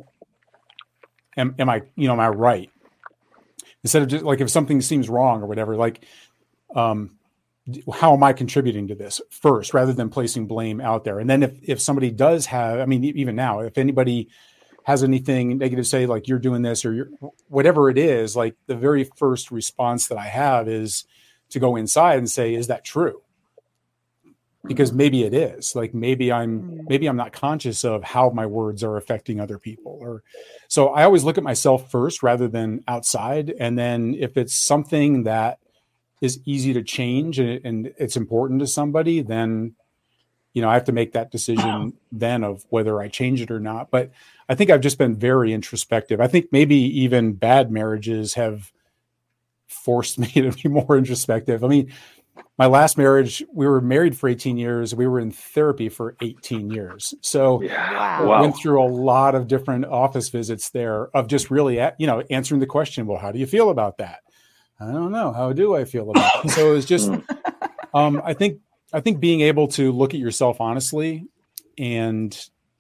"Am, am I? You know, am I right?" Instead of just like if something seems wrong or whatever, like. Um, how am I contributing to this first, rather than placing blame out there? And then if, if somebody does have, I mean, even now, if anybody has anything negative to say, like you're doing this or you're, whatever it is, like the very first response that I have is to go inside and say, is that true? Because maybe it is. Like maybe I'm, maybe I'm not conscious of how my words are affecting other people. Or so I always look at myself first rather than outside. And then if it's something that is easy to change and, and it's important to somebody, then, you know, I have to make that decision then of whether I change it or not. But I think I've just been very introspective. I think maybe even bad marriages have forced me to be more introspective. I mean, my last marriage, we were married for eighteen years. We were in therapy for eighteen years. So yeah. I wow. went through a lot of different office visits there of just really, you know, answering the question, well, how do you feel about that? I don't know. How do I feel about it? So it was just, um, I think, I think being able to look at yourself honestly and,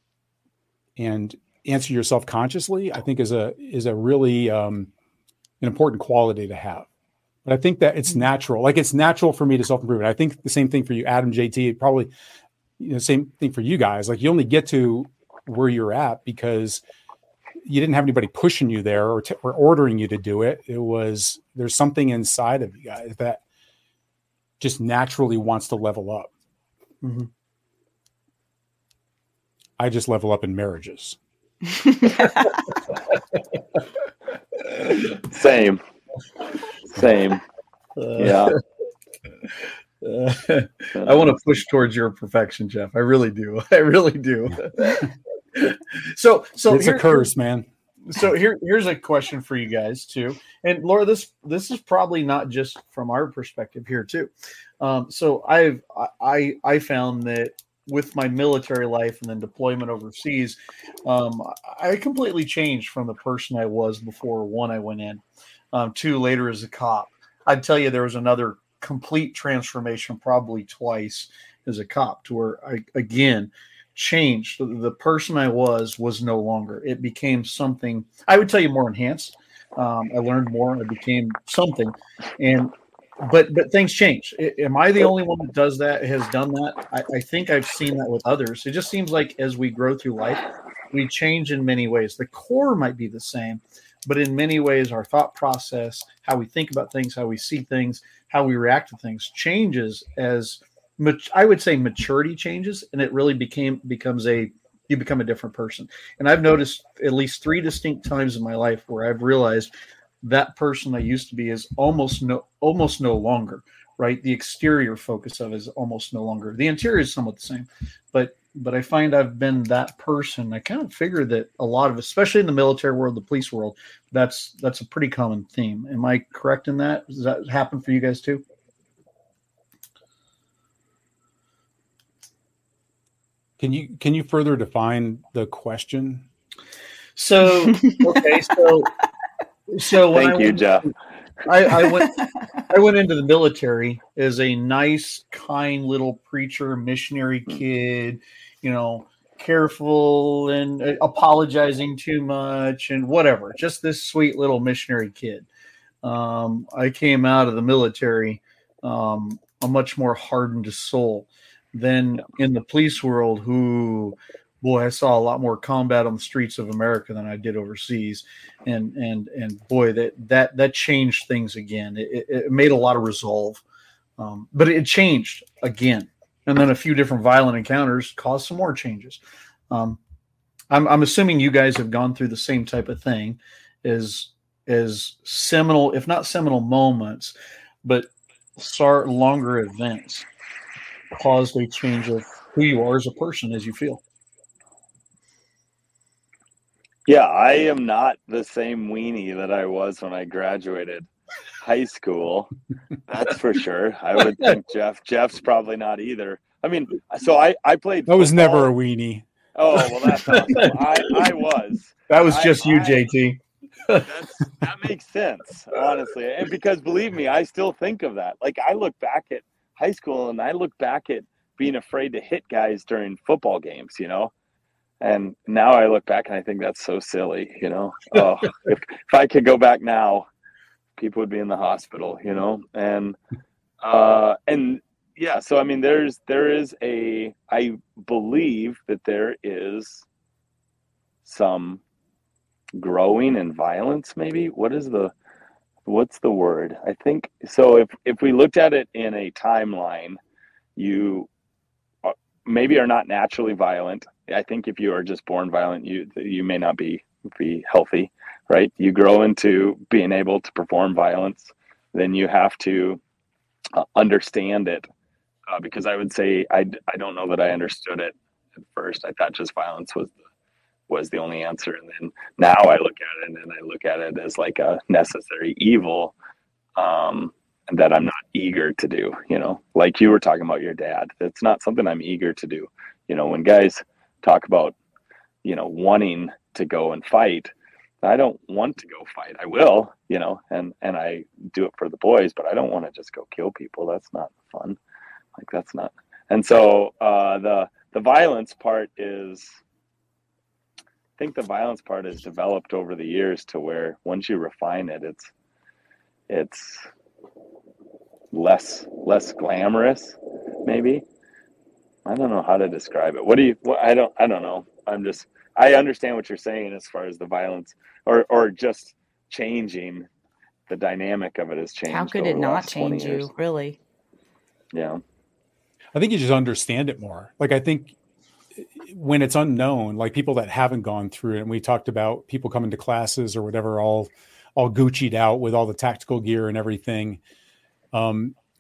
and answer yourself consciously, I think is a, is a really, um, an important quality to have. But I think that it's natural. Like it's natural for me to self-improve. And I think the same thing for you, Adam, J T, probably, you know, same thing for you guys. Like you only get to where you're at because you didn't have anybody pushing you there or, t- or ordering you to do it. It was, there's something inside of you guys that just naturally wants to level up. Mm-hmm. I just level up in marriages. Same. Same. Uh, want to push towards your perfection, Jeff. I really do. I really do. so, so it's here, a curse, man. So here, here's a question for you guys too. And Laura, this this is probably not just from our perspective here too. Um, so I've I I found that with my military life and then deployment overseas, um, I completely changed from the person I was before. One, I went in. Um, two, later as a cop. I'd tell you there was another complete transformation, probably twice as a cop, to where I again. changed. The person I was was no longer. It became something, I would tell you, more enhanced. Um, I learned more and I became something. And but but things change. I, am I the only one that does that, has done that? I, I think I've seen that with others. It just seems like as we grow through life, we change in many ways. The core might be the same, but in many ways, our thought process, how we think about things, how we see things, how we react to things changes as I would say maturity changes, and it really became becomes a you become a different person. And I've noticed at least three distinct times in my life where I've realized that person I used to be is almost no almost no longer, right? The exterior focus of it is almost no longer. The interior is somewhat the same, but but I find I've been that person. I kind of figure that a lot of, especially in the military world, the police world, that's that's a pretty common theme. Am I correct in that? Does that happen for you guys too? Can you can you further define the question? So okay, so so when thank I you, went, Jeff. I, I went I went into the military as a nice, kind little preacher, missionary kid, you know, careful and apologizing too much and whatever. Just this sweet little missionary kid. Um, I came out of the military um, a much more hardened soul. Then in the police world, who, boy, I saw a lot more combat on the streets of America than I did overseas, and and and boy, that that that changed things again. It, it made a lot of resolve, um, but it changed again, and then a few different violent encounters caused some more changes. Um, I'm I'm assuming you guys have gone through the same type of thing, as as seminal, if not seminal moments, but start longer events caused a change of who you are as a person, as you feel. Yeah, I am not the same weenie that I was when I graduated high school. That's for sure. I would think Jeff. Jeff's probably not either. I mean, so I I played. I was football. never a weenie. Oh well, that's awesome. I I was. That was just I, you, I, J T. That's, that makes sense, honestly, and because believe me, I still think of that. Like I look back at high school and I look back at being afraid to hit guys during football games, you know, and now I look back and I think that's so silly, you know. Oh, if, if I could go back now, people would be in the hospital, you know, and uh, and yeah, so I mean, there's there is a I believe that there is some growing in violence. Maybe what is the what's the word? I think so. If if we looked at it in a timeline, you maybe are not naturally violent. I think if you are just born violent, you you may not be be healthy, right? You grow into being able to perform violence, then you have to uh, understand it. Uh, because I would say I I don't know that I understood it at first. I thought just violence was the was the only answer. And then now I look at it and I look at it as like a necessary evil um, that I'm not eager to do, you know, like you were talking about your dad. It's not something I'm eager to do. You know, when guys talk about, you know, wanting to go and fight, I don't want to go fight. I will, you know, and, and I do it for the boys, but I don't want to just go kill people. That's not fun. Like that's not. And so uh, the, the violence part is, I think the violence part is developed over the years to where once you refine it, it's it's less less glamorous, maybe. I don't know how to describe it. What do you? What, I don't. I don't know. I'm just. I understand what you're saying as far as the violence, or or just changing. The dynamic of it has changed. How could it not change you? Really? Yeah. I think you just understand it more. Like I think. When it's unknown, like people that haven't gone through it, and we talked about people coming to classes or whatever, all, all Gucci'd out with all the tactical gear and everything. Um,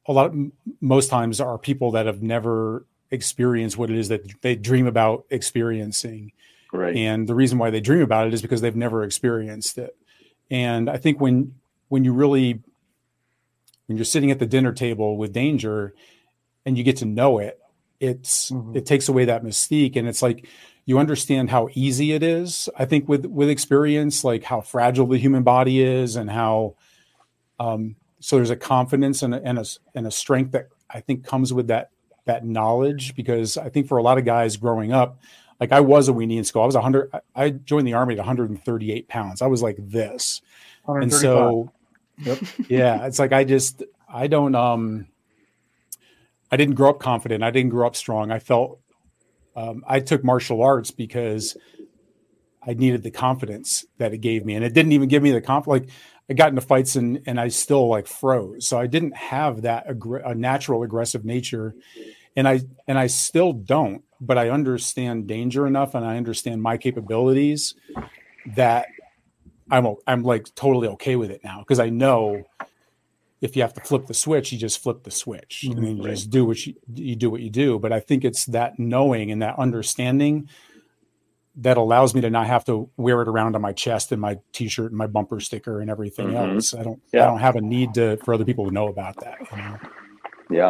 a lot of, most times are people that have never experienced what it is that they dream about experiencing. Right. And the reason why they dream about it is because they've never experienced it. And I think when, when you really, when you're sitting at the dinner table with danger and you get to know it, it's, mm-hmm. it takes away that mystique. And it's like, you understand how easy it is. I think with, with experience, like how fragile the human body is and how, um, so there's a confidence and a, and a, and a strength that I think comes with that, that knowledge, because I think for a lot of guys growing up, like I was a weenie in school. I was a hundred, I joined the Army at one hundred thirty-eight pounds. I was like this. And so, yep. yeah, it's like, I just, I don't, um, I didn't grow up confident. I didn't grow up strong. I felt, um, I took martial arts because I needed the confidence that it gave me. And it didn't even give me the confidence. Like I got into fights and, and I still like froze. So I didn't have that aggr- a natural aggressive nature. And I, and I still don't, but I understand danger enough and I understand my capabilities that I'm, I'm like totally okay with it now. Cause I know if you have to flip the switch, you just flip the switch mm-hmm. and then you just do what you, you do what you do. But I think it's that knowing and that understanding that allows me to not have to wear it around on my chest and my t-shirt and my bumper sticker and everything mm-hmm. else. I don't, yeah. I don't have a need to, for other people to know about that. You know? Yeah.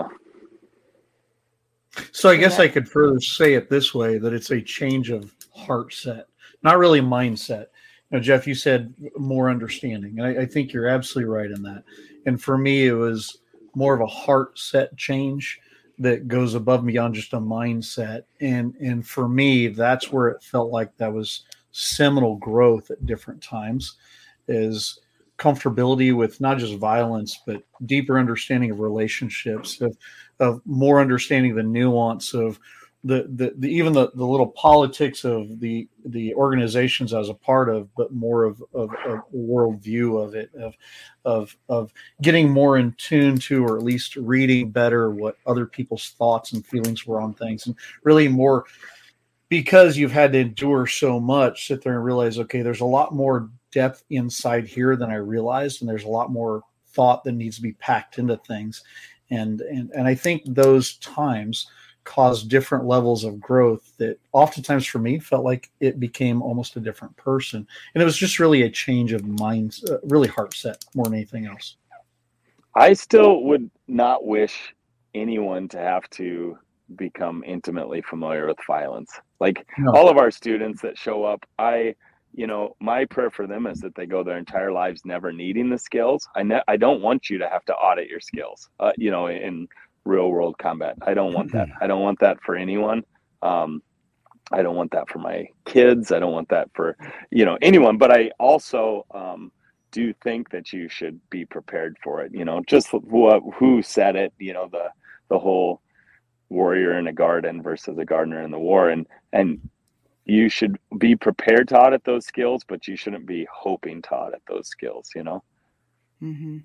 So I guess yeah. I could further say it this way, that it's a change of heart set, not really mindset. Now, Jeff, you said more understanding. And I, I think you're absolutely right in that. And for me, it was more of a heart set change that goes above and beyond just a mindset. And, and for me, that's where it felt like that was seminal growth at different times, is comfortability with not just violence, but deeper understanding of relationships, of, of more understanding the nuance of the, the, the even the, the little politics of the, the organizations I was a part of, but more of, of, of a worldview of it, of, of, of getting more in tune to, or at least reading better what other people's thoughts and feelings were on things. And really more, because you've had to endure so much, sit there and realize, okay, there's a lot more depth inside here than I realized. And there's a lot more thought that needs to be packed into things. And, and, and I think those times cause different levels of growth that oftentimes for me felt like it became almost a different person. And it was just really a change of mind, uh, really heart set more than anything else. I still would not wish anyone to have to become intimately familiar with violence. Like no. all of our students that show up, I, you know, my prayer for them is that they go their entire lives never needing the skills. I ne- I don't want you to have to audit your skills, uh, you know, in real world combat. I don't want that. I don't want that for anyone. Um, I don't want that for my kids. I don't want that for, you know, anyone, but I also, um, do think that you should be prepared for it. You know, just what, who said it, you know, the, the whole warrior in a garden versus a gardener in the war. And, and you should be prepared to audit those skills, but you shouldn't be hoping to audit those skills, you know? Mm-hmm.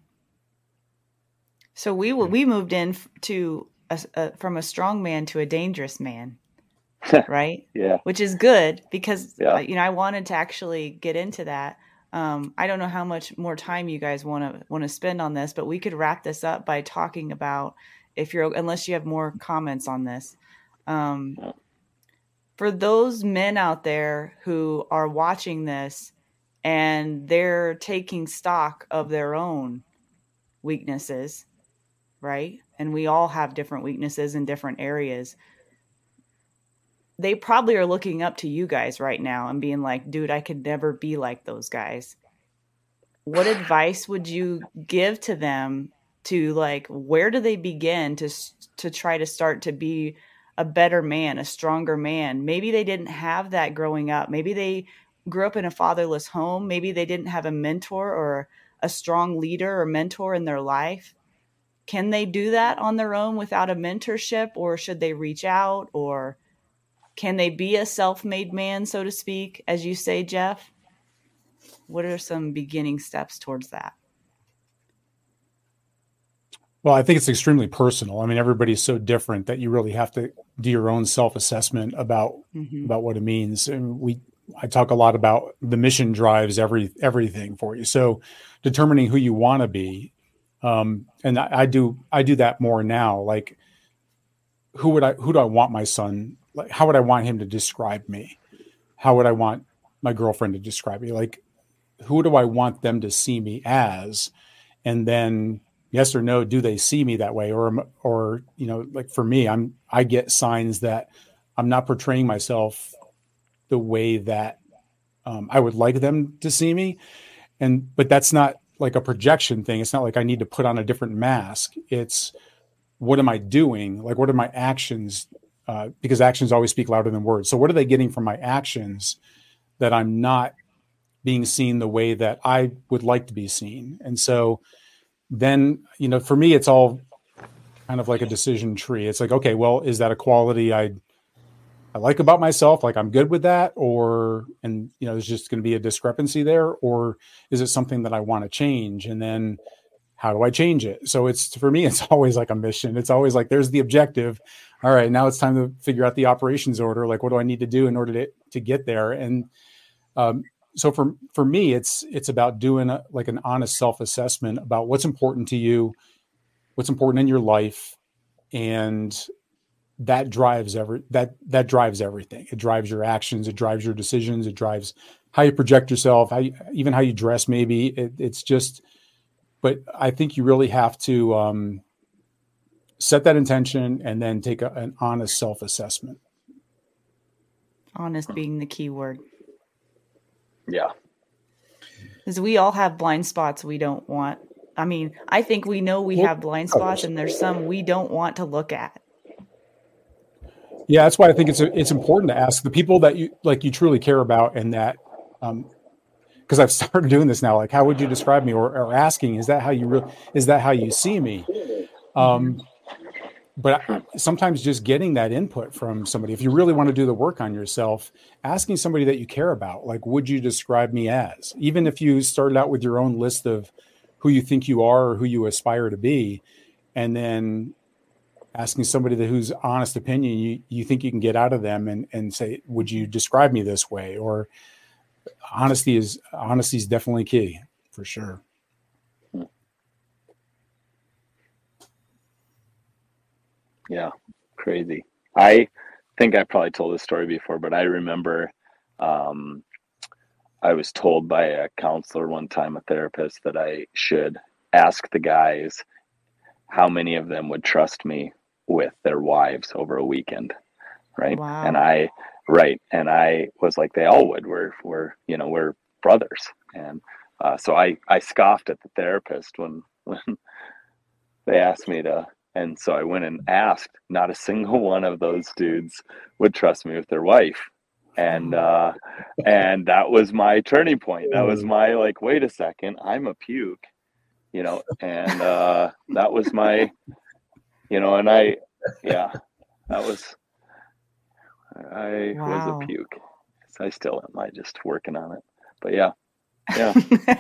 So we we moved in to a, a, from a strong man to a dangerous man, right? Yeah. Which is good because, yeah. uh, you know, I wanted to actually get into that. Um, I don't know how much more time you guys want to want to spend on this, but we could wrap this up by talking about, if you're, unless you have more comments on this. Um, yeah. For those men out there who are watching this and they're taking stock of their own weaknesses, right? And we all have different weaknesses in different areas. They probably are looking up to you guys right now and being like, dude, I could never be like those guys. What advice would you give to them to, like, where do they begin to, to try to start to be a better man, a stronger man? Maybe they didn't have that growing up. Maybe they grew up in a fatherless home. Maybe they didn't have a mentor or a strong leader or mentor in their life. Can they do that on their own without a mentorship, or should they reach out, or can they be a self-made man, so to speak, as you say, Jeff? What are some beginning steps towards that? Well, I think it's extremely personal. I mean, everybody's so different that you really have to do your own self-assessment about mm-hmm. about what it means. And we, I talk a lot about the mission drives every everything for you. So determining who you want to be Um, and I, I do, I do that more now. Like, who would I, who do I want my son? Like, how would I want him to describe me? How would I want my girlfriend to describe me? Like, who do I want them to see me as? And then yes or no, do they see me that way? Or, or, you know, like for me, I'm, I get signs that I'm not portraying myself the way that um, I would like them to see me. And, but that's not like a projection thing. It's not like I need to put on a different mask. It's, what am I doing? Like, what are my actions? Uh, because actions always speak louder than words. So what are they getting from my actions that I'm not being seen the way that I would like to be seen? And so then, you know, for me, it's all kind of like a decision tree. It's like, okay, well, is that a quality I I like about myself? Like, I'm good with that? Or, and, you know, there's just going to be a discrepancy there? Or is it something that I want to change? And then how do I change it? So it's, for me, it's always like a mission. It's always like, there's the objective. All right, now it's time to figure out the operations order. Like, what do I need to do in order to, to get there? And um, so for, for me, it's, it's about doing a, like an honest self-assessment about what's important to you, what's important in your life. And that drives every, that, that drives everything. It drives your actions. It drives your decisions. It drives how you project yourself, how you, even how you dress, maybe. It, it's just, but I think you really have to um, set that intention and then take a, an honest self-assessment. Honest being the key word. Yeah. Because we all have blind spots we don't want. I mean, I think we know we have blind spots, and there's some we don't want to look at. Yeah, that's why I think it's it's important to ask the people that you like you truly care about, and that um, because I've started doing this now. Like, how would you describe me? Or, or asking, is that how you re- is that how you see me? Um, but sometimes just getting that input from somebody, if you really want to do the work on yourself, asking somebody that you care about, like, would you describe me as? Even if you started out with your own list of who you think you are or who you aspire to be, and then asking somebody that whose honest opinion you, you think you can get out of them, and, and say, would you describe me this way? Or honesty is honesty is definitely key, for sure. Yeah, crazy. I think I probably told this story before, but I remember um, I was told by a counselor one time, a therapist, that I should ask the guys how many of them would trust me with their wives over a weekend, right? Wow. And I, right, and I was like, they all would. We're, we're, you know, we're brothers, and uh, so I, I scoffed at the therapist when when they asked me to. And so I went and asked. Not a single one of those dudes would trust me with their wife. And uh, and that was my turning point. That was my, like, wait a second, I'm a puke, you know, and uh, that was my, you know, and I, yeah, that was, I Wow. was a puke. I still am. I just working on it. But yeah, yeah.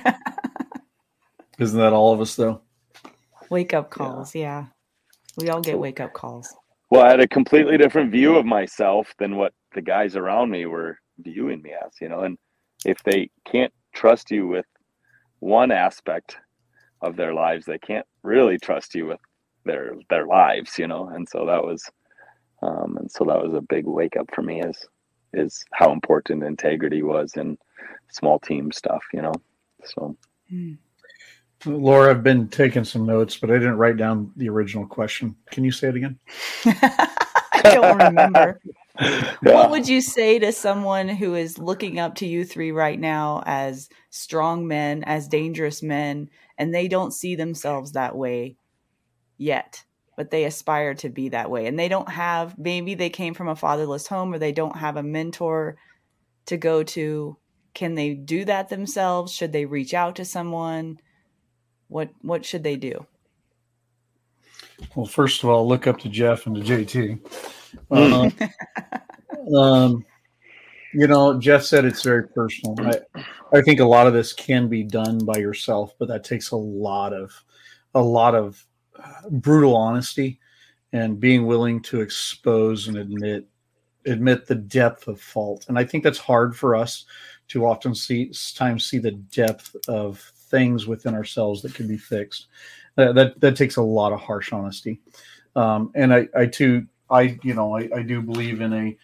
Isn't that all of us, though? Wake up calls. Yeah. yeah. We all get wake up calls. Well, I had a completely different view of myself than what the guys around me were viewing me as, you know, and if they can't trust you with one aspect of their lives, they can't really trust you with their, their lives, you know? And so that was, um, and so that was a big wake up for me, is, is how important integrity was in small team stuff, you know? So. Hmm. Laura, I've been taking some notes, but I didn't write down the original question. Can you say it again? I don't remember. Yeah. What would you say to someone who is looking up to you three right now as strong men, as dangerous men, and they don't see themselves that way yet, but they aspire to be that way? And they don't have, maybe they came from a fatherless home, or they don't have a mentor to go to. Can they do that themselves? Should they reach out to someone? What what should they do? Well, first of all, look up to Jeff and to J T. Uh, um, you know, Jeff said it's very personal. I, I think a lot of this can be done by yourself, but that takes a lot of a lot of brutal honesty and being willing to expose and admit admit the depth of fault. And I think that's hard for us to often see times see the depth of things within ourselves that can be fixed. Uh, that that takes a lot of harsh honesty. Um, and I, I too, I you know, I, I do believe in a,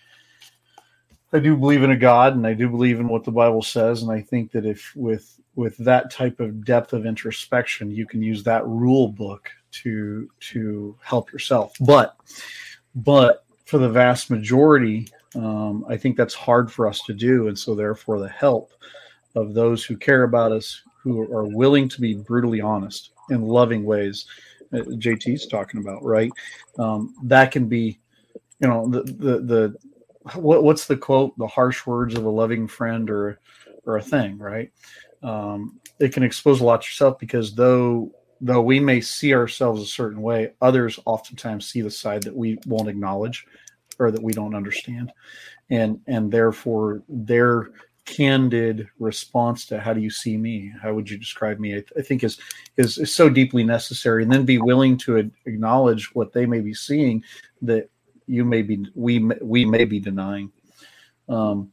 I do believe in a God, and I do believe in what the Bible says. And I think that if with with that type of depth of introspection, you can use that rule book to to help yourself. But but for the vast majority, um, I think that's hard for us to do, and so therefore the help of those who care about us, who are willing to be brutally honest in loving ways, uh, J T's talking about, right? Um, that can be, you know, the the the what, what's the quote? The harsh words of a loving friend, or or a thing, right? Um, it can expose a lot to yourself, because though though we may see ourselves a certain way, others oftentimes see the side that we won't acknowledge or that we don't understand, and and therefore their candid response to how do you see me, how would you describe me, I, th- I think is, is is so deeply necessary. And then be willing to ad- acknowledge what they may be seeing that you may be we may, we may be denying. Um,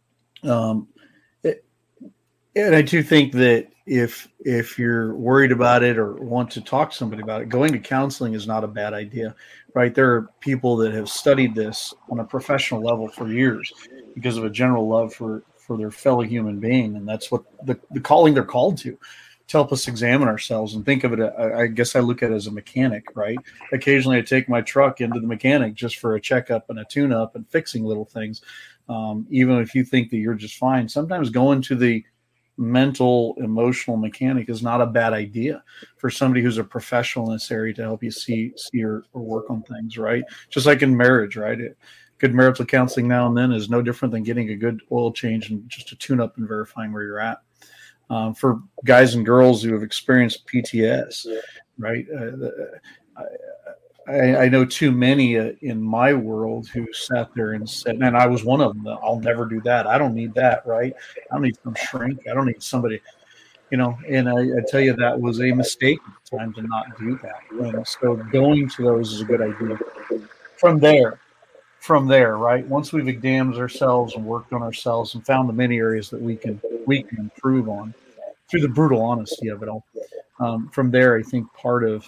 um, it, and I do think that if if you're worried about it or want to talk to somebody about it, going to counseling is not a bad idea, right? There are people that have studied this on a professional level for years because of a general love for for their fellow human being. And that's what the, the calling they're called to, to help us examine ourselves and think of it. I, I guess I look at it as a mechanic, right? Occasionally I take my truck into the mechanic just for a checkup and a tune up and fixing little things. Um, even if you think that you're just fine, sometimes going to the mental, emotional mechanic is not a bad idea for somebody who's a professional in this area to help you see, see or, or work on things, right? Just like in marriage, right? It, Good marital counseling now and then is no different than getting a good oil change and just a tune up and verifying where you're at. Um, for guys and girls who have experienced P T S, right? Uh, I, I know too many uh, in my world who sat there and said, and I was one of them, I'll never do that. I don't need that, right? I don't need some shrink. I don't need somebody, you know, and I, I tell you, that was a mistake at the time to not do that. And so going to those is a good idea. From there, From there, right? Once we've examined ourselves and worked on ourselves and found the many areas that we can we can improve on through the brutal honesty of it all. Um, from there, I think part of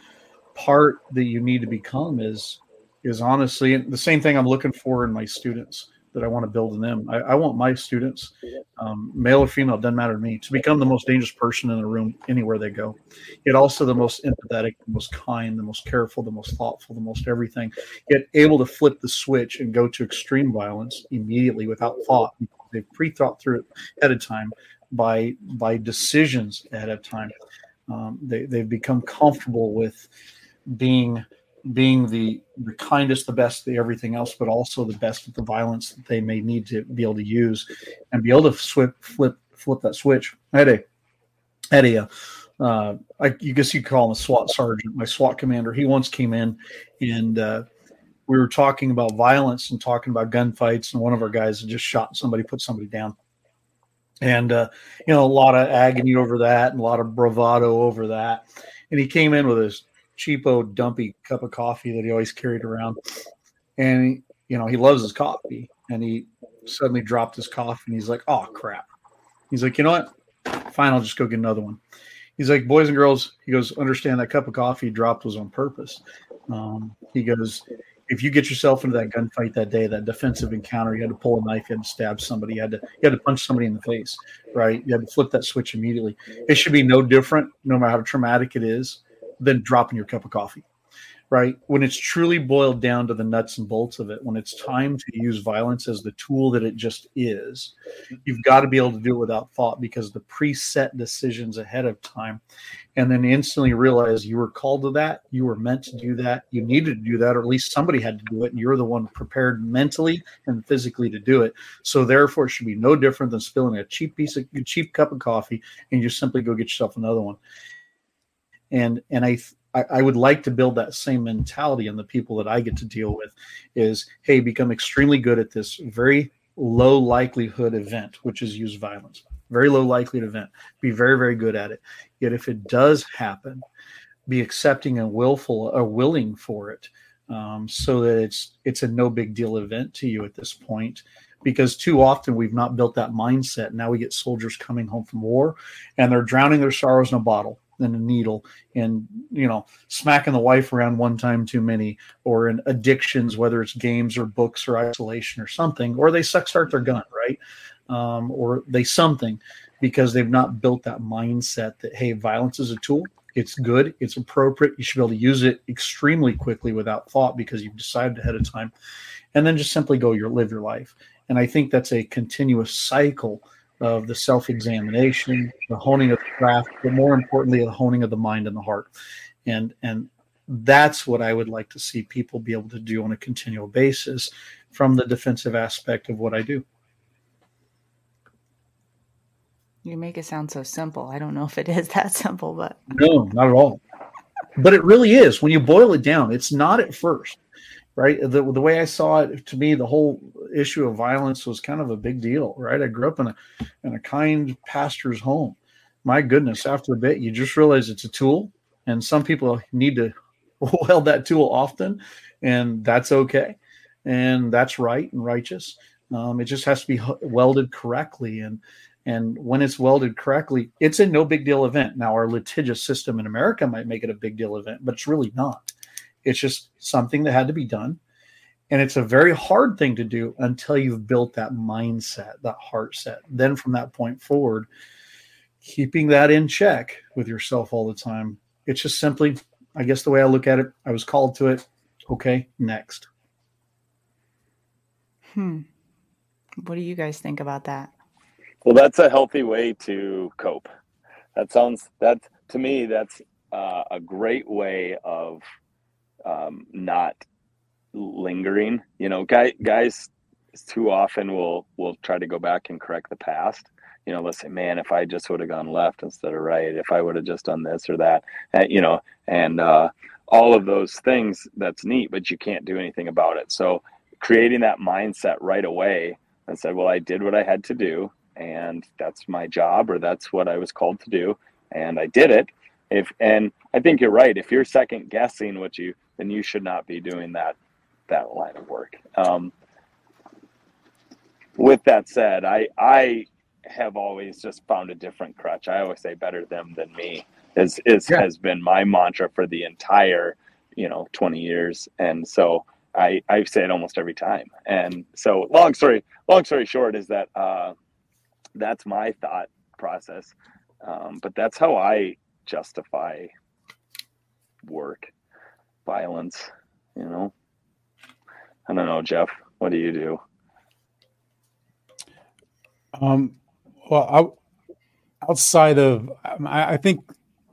part that you need to become is is honestly the same thing I'm looking for in my students that I want to build in them. I, I want my students, um, male or female, doesn't matter to me, to become the most dangerous person in the room anywhere they go. Yet also the most empathetic, the most kind, the most careful, the most thoughtful, the most everything. Yet able to flip the switch and go to extreme violence immediately without thought. They've pre-thought through it ahead of time by by decisions ahead of time. Um, they they've become comfortable with being. being the, the kindest, the best, the everything else, but also the best at the violence that they may need to be able to use and be able to flip, flip, flip that switch. I had a, I had a, uh, I, you guess you call him a SWAT sergeant, my SWAT commander. He once came in and uh, we were talking about violence and talking about gunfights. And one of our guys had just shot somebody, put somebody down. And, uh, you know, a lot of agony over that and a lot of bravado over that. And he came in with his cheapo, dumpy cup of coffee that he always carried around. And, he, you know, he loves his coffee. And he suddenly dropped his coffee and he's like, oh, crap. He's like, you know what? Fine, I'll just go get another one. He's like, boys and girls, he goes, understand that cup of coffee he dropped was on purpose. Um, he goes, if you get yourself into that gunfight that day, that defensive encounter, you had to pull a knife, you had to stab somebody, you had to, you had to punch somebody in the face, right? You had to flip that switch immediately. It should be no different, no matter how traumatic it is, than dropping your cup of coffee, right? When it's truly boiled down to the nuts and bolts of it, when it's time to use violence as the tool that it just is, you've got to be able to do it without thought, because the preset decisions ahead of time, and then instantly realize you were called to that, you were meant to do that, you needed to do that, or at least somebody had to do it, and you're the one prepared mentally and physically to do it. So therefore, it should be no different than spilling a cheap piece of a cheap cup of coffee and you simply go get yourself another one. And and I, I would like to build that same mentality in the people that I get to deal with is, hey, become extremely good at this very low likelihood event, which is use violence. Very low likelihood event. Be very, very good at it. Yet if it does happen, be accepting and willful or willing for it, um, so that it's it's a no big deal event to you at this point. because too often we've not built that mindset. Now we get soldiers coming home from war and they're drowning their sorrows in a bottle and a needle, and, you know, smacking the wife around one time too many, or in addictions, whether it's games or books or isolation or something, or they suck start their gun, right? Um, or they something, because they've not built that mindset that, hey, violence is a tool. It's good. It's appropriate. You should be able to use it extremely quickly without thought because you've decided ahead of time, and then just simply go your live your life. And I think that's a continuous cycle of the self-examination, the honing of the craft, but more importantly, the honing of the mind and the heart. And, and that's what I would like to see people be able to do on a continual basis from the defensive aspect of what I do. You make it sound so simple. I don't know if it is that simple, but no, not at all. But it really is. When you boil it down, it's not at first, right? The, the way I saw it, to me, the whole issue of violence was kind of a big deal, right? I grew up in a in a kind pastor's home. My goodness, after a bit, you just realize it's a tool, and some people need to wield that tool often, and that's okay, and that's right and righteous. Um, it just has to be welded correctly, and and when it's welded correctly, it's a no big deal event. Now, our litigious system in America might make it a big deal event, but it's really not. It's just something that had to be done. And it's a very hard thing to do until you've built that mindset, that heart set. Then from that point forward, keeping that in check with yourself all the time. It's just simply, I guess the way I look at it, I was called to it. Okay, next. Hmm. What do you guys think about that? Well, that's a healthy way to cope. That sounds, that to me, that's uh, a great way of um, not lingering. You know, guy, guys too often will will try to go back and correct the past. You know, let's say, man, if I just would have gone left instead of right, if I would have just done this or that, uh, you know, and uh, all of those things, that's neat, but you can't do anything about it. So creating that mindset right away and said, well, I did what I had to do, and that's my job, or that's what I was called to do, and I did it. If and I think you're right. If you're second guessing what you, then you should not be doing that that line of work. Um, with that said, I I have always just found a different crutch. I always say better them than me is is yeah. has been my mantra for the entire, you know, twenty years. And so I, I say it almost every time. And so long story, long story short is that uh, that's my thought process. Um, but that's how I justify work, violence, you know. I don't know, Jeff, what do you do? Um, well, I, outside of, I, I think,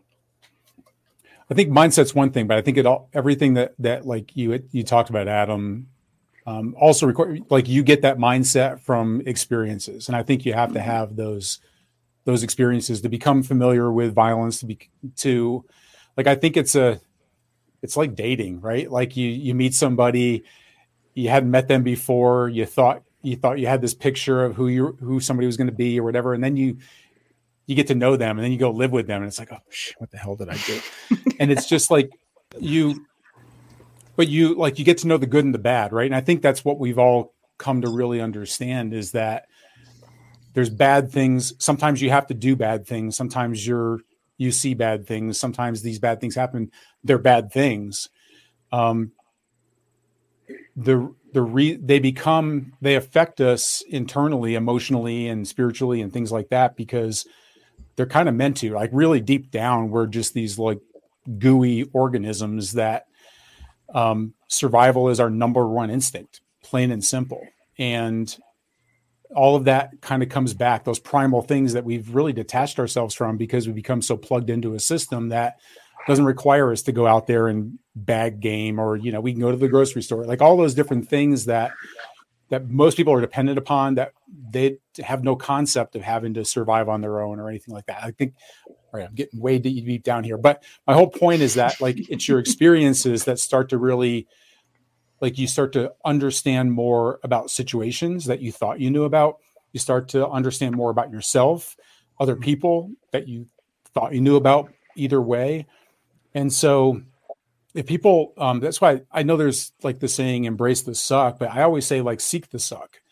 I think mindset's one thing, but I think it all, everything that, that like you, you talked about, Adam, um, also record, like you get that mindset from experiences. And I think you have to have those, those experiences to become familiar with violence, to be, to like, I think it's a, it's like dating, right? Like you, you meet somebody, you hadn't met them before. You thought, you thought you had this picture of who you, who somebody was going to be or whatever. And then you, you get to know them, and then you go live with them, and it's like, oh shit, what the hell did I do? And it's just like you, but you like, you get to know the good and the bad. Right. And I think that's what we've all come to really understand, is that there's bad things. Sometimes you have to do bad things. Sometimes you're, you see bad things. Sometimes these bad things happen. They're bad things. Um, the, the re they become, they affect us internally, emotionally and spiritually and things like that, because they're kind of meant to, like really deep down, we're just these like gooey organisms that um, survival is our number one instinct, plain and simple. And all of that kind of comes back, those primal things that we've really detached ourselves from, because we become so plugged into a system that doesn't require us to go out there and bag game, or, you know, we can go to the grocery store, like all those different things that, that most people are dependent upon, that they have no concept of having to survive on their own or anything like that. I think, all right, I'm getting way deep, deep down here, but my whole point is that like, it's your experiences that start to really, like, you start to understand more about situations that you thought you knew about. You start to understand more about yourself, other people that you thought you knew about either way. And so if people, um, that's why I know there's like the saying, embrace the suck, but I always say like, seek the suck.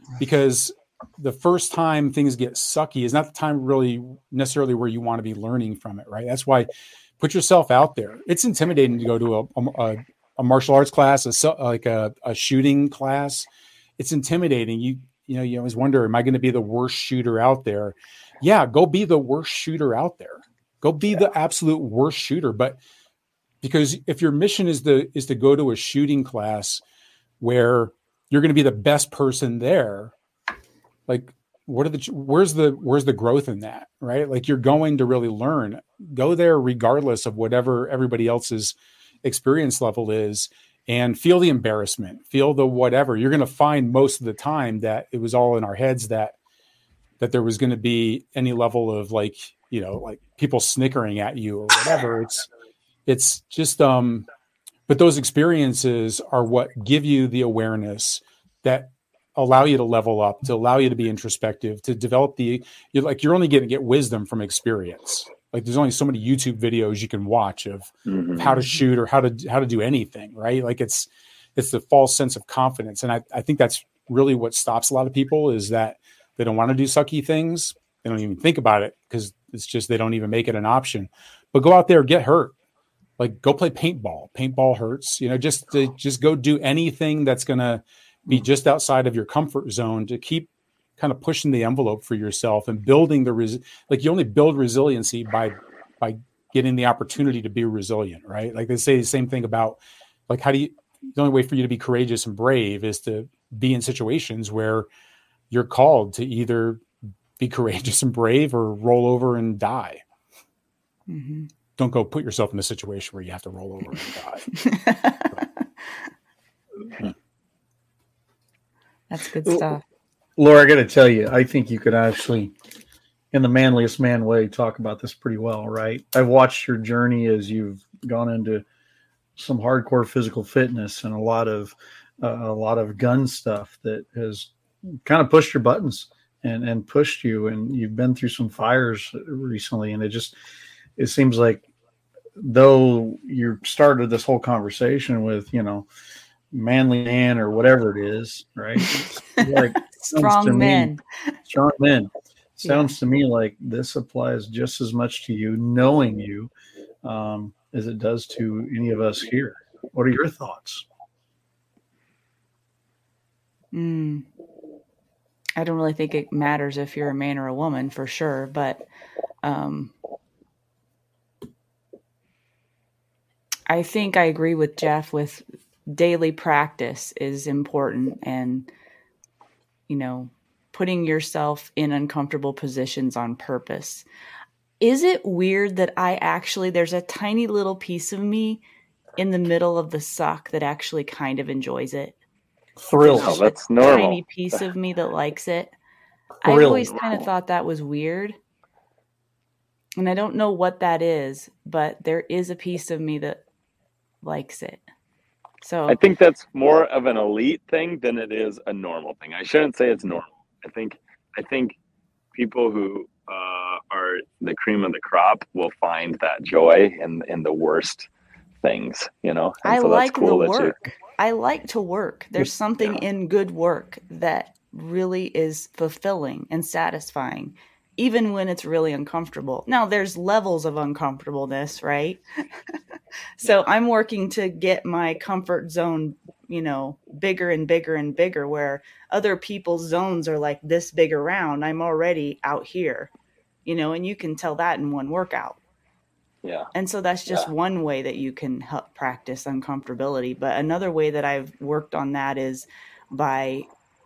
because the first time things get sucky is not the time really necessarily where you want to be learning from it, right? That's why put yourself out there. It's intimidating to go to a, a, a martial arts class, a, like a, a shooting class. It's intimidating. You, you know, you always wonder, am I going to be the worst shooter out there? Yeah, go be the worst shooter out there. Go be the absolute worst shooter. But because if your mission is the is to go to a shooting class where you're going to be the best person there, like what are the where's the where's the growth in that, right? Like you're going to really learn. Go there regardless of whatever everybody else's experience level is, and feel the embarrassment, feel the whatever. You're going to find most of the time that it was all in our heads that that there was going to be any level of like, you know, like people snickering at you or whatever. It's it's just um but those experiences are what give you the awareness that allow you to level up, to allow you to be introspective, to develop the, you're like, you're only going to get wisdom from experience. Like there's only so many YouTube videos you can watch of, mm-hmm. of how to shoot or how to, how to do anything, right? Like it's, it's the false sense of confidence. And I, I think that's really what stops a lot of people is that they don't want to do sucky things. They don't even think about it because it's just, they don't even make it an option, but go out there, get hurt. Like go play paintball. Paintball hurts, you know, just to, just go do anything that's going to be just outside of your comfort zone to keep kind of pushing the envelope for yourself and building the, res- like you only build resiliency by, by getting the opportunity to be resilient, right? Like they say the same thing about like, how do you, the only way for you to be courageous and brave is to be in situations where you're called to either be courageous and brave or roll over and die. Mm-hmm. Don't go put yourself in a situation where you have to roll over and die. That's good stuff. Laura, I got to tell you, I think you could actually, in the manliest man way, talk about this pretty well, right? I've watched your journey as you've gone into some hardcore physical fitness and a lot of uh, a lot of gun stuff that has kind of pushed your buttons and and pushed you, and you've been through some fires recently, and it just it seems like though you started this whole conversation with, you know, manly man or whatever it is, right? Like, strong men. Me, strong men. Sounds yeah. to me like this applies just as much to you, knowing you, um, as it does to any of us here. What are your thoughts? Mm. I don't really think it matters if you're a man or a woman, for sure, but um, I think I agree with Jeff with daily practice is important, and, you know, putting yourself in uncomfortable positions on purpose. Is it weird that I actually, there's a tiny little piece of me in the middle of the suck that actually kind of enjoys it? Thrill. Oh, that's normal. Tiny piece of me that likes it. I always kind of thought that was weird. And I don't know what that is, but there is a piece of me that likes it. So I think that's more of an elite thing than it is a normal thing. I shouldn't say it's normal. I think I think people who uh, are the cream of the crop will find that joy in in the worst things, you know. And I so like that's cool the that work. You... I like to work. There's something yeah. in good work that really is fulfilling and satisfying, even when it's really uncomfortable. Now, there's levels of uncomfortableness, right? So I'm working to get my comfort zone, you know, bigger and bigger and bigger, where other people's zones are like this big around. I'm already out here, you know, and you can tell that in one workout. Yeah. And so that's just yeah. one way that you can help practice uncomfortability. But another way that I've worked on that is by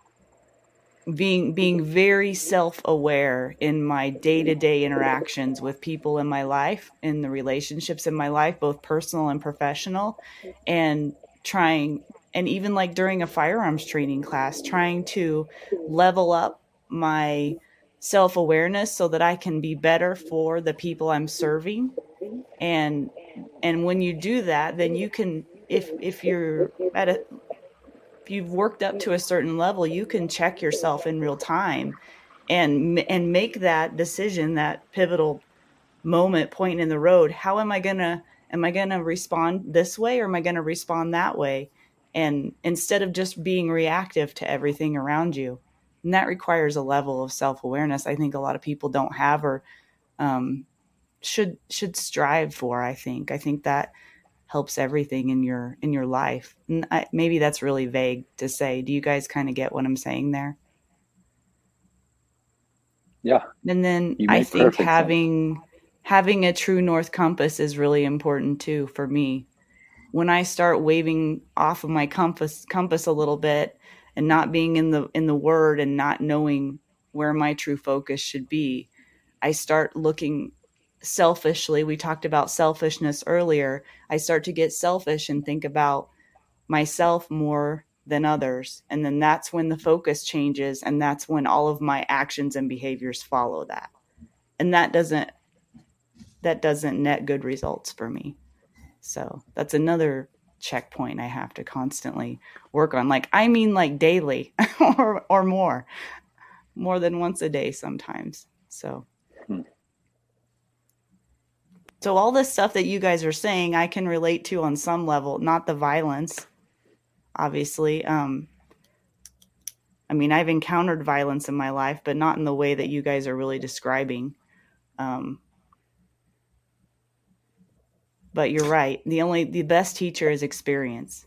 being being very self-aware in my day-to-day interactions with people in my life, in the relationships in my life, both personal and professional, and trying, and even like during a firearms training class, trying to level up my self-awareness so that I can be better for the people I'm serving. And and when you do that, then you can, if if you're at a you've worked up to a certain level, you can check yourself in real time and and make that decision, that pivotal moment, point in the road. How am I gonna am I gonna respond this way, or am I gonna respond that way? And instead of just being reactive to everything around you, And that requires a level of self-awareness I think a lot of people don't have or um, should should strive for. I think. I think that helps everything in your in your life. And I, maybe that's really vague to say. Do you guys kind of get what I'm saying there? Yeah. And then You I make think perfect having sense. having a true north compass is really important too for me. When I start waving off of my compass compass a little bit and not being in the in the word and not knowing where my true focus should be, I start looking selfishly. We talked about selfishness earlier. I start to get selfish and think about myself more than others. And then that's when the focus changes. And that's when all of my actions and behaviors follow that. And that doesn't, that doesn't net good results for me. So that's another checkpoint I have to constantly work on. Like, I mean, like daily or, or more, more than once a day sometimes. So, Hmm. so all this stuff that you guys are saying, I can relate to on some level, not the violence, obviously. Um, I mean, I've encountered violence in my life, but not in the way that you guys are really describing. Um, but you're right. The only, the best teacher is experience.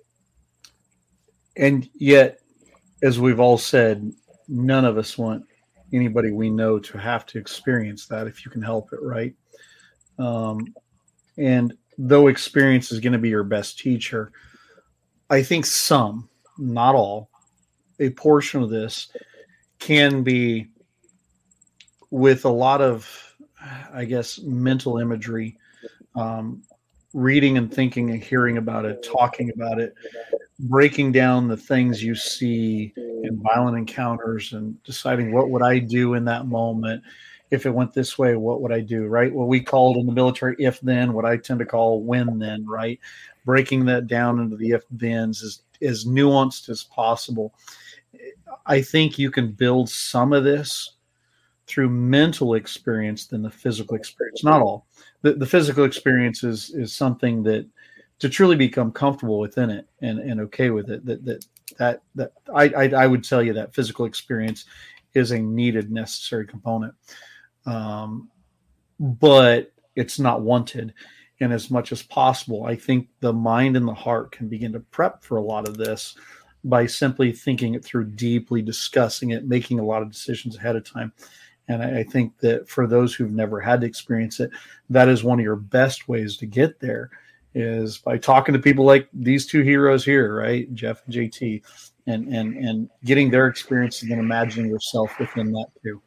And yet, as we've all said, none of us want anybody we know to have to experience that if you can help it, right? Um, and though experience is going to be your best teacher, I think some, not all, a portion of this can be with a lot of, I guess, mental imagery, um, reading and thinking and hearing about it, talking about it, breaking down the things you see in violent encounters and deciding what would I do in that moment. If it went this way, what would I do, right? What we called in the military if then, what I tend to call when then, right? Breaking that down into the if thens is as nuanced as possible. I think you can build some of this through mental experience than the physical experience. Not all. The, the physical experience is, is something that to truly become comfortable within it and, and okay with it, that that that, that I, I I would tell you that physical experience is a needed, necessary component. Um, but it's not wanted. And as much as possible, I think the mind and the heart can begin to prep for a lot of this by simply thinking it through deeply, discussing it, making a lot of decisions ahead of time. And I, I think that for those who've never had to experience it, that is one of your best ways to get there, is by talking to people like these two heroes here, right? Jeff and J T, and, and, and getting their experiences and imagining yourself within that too.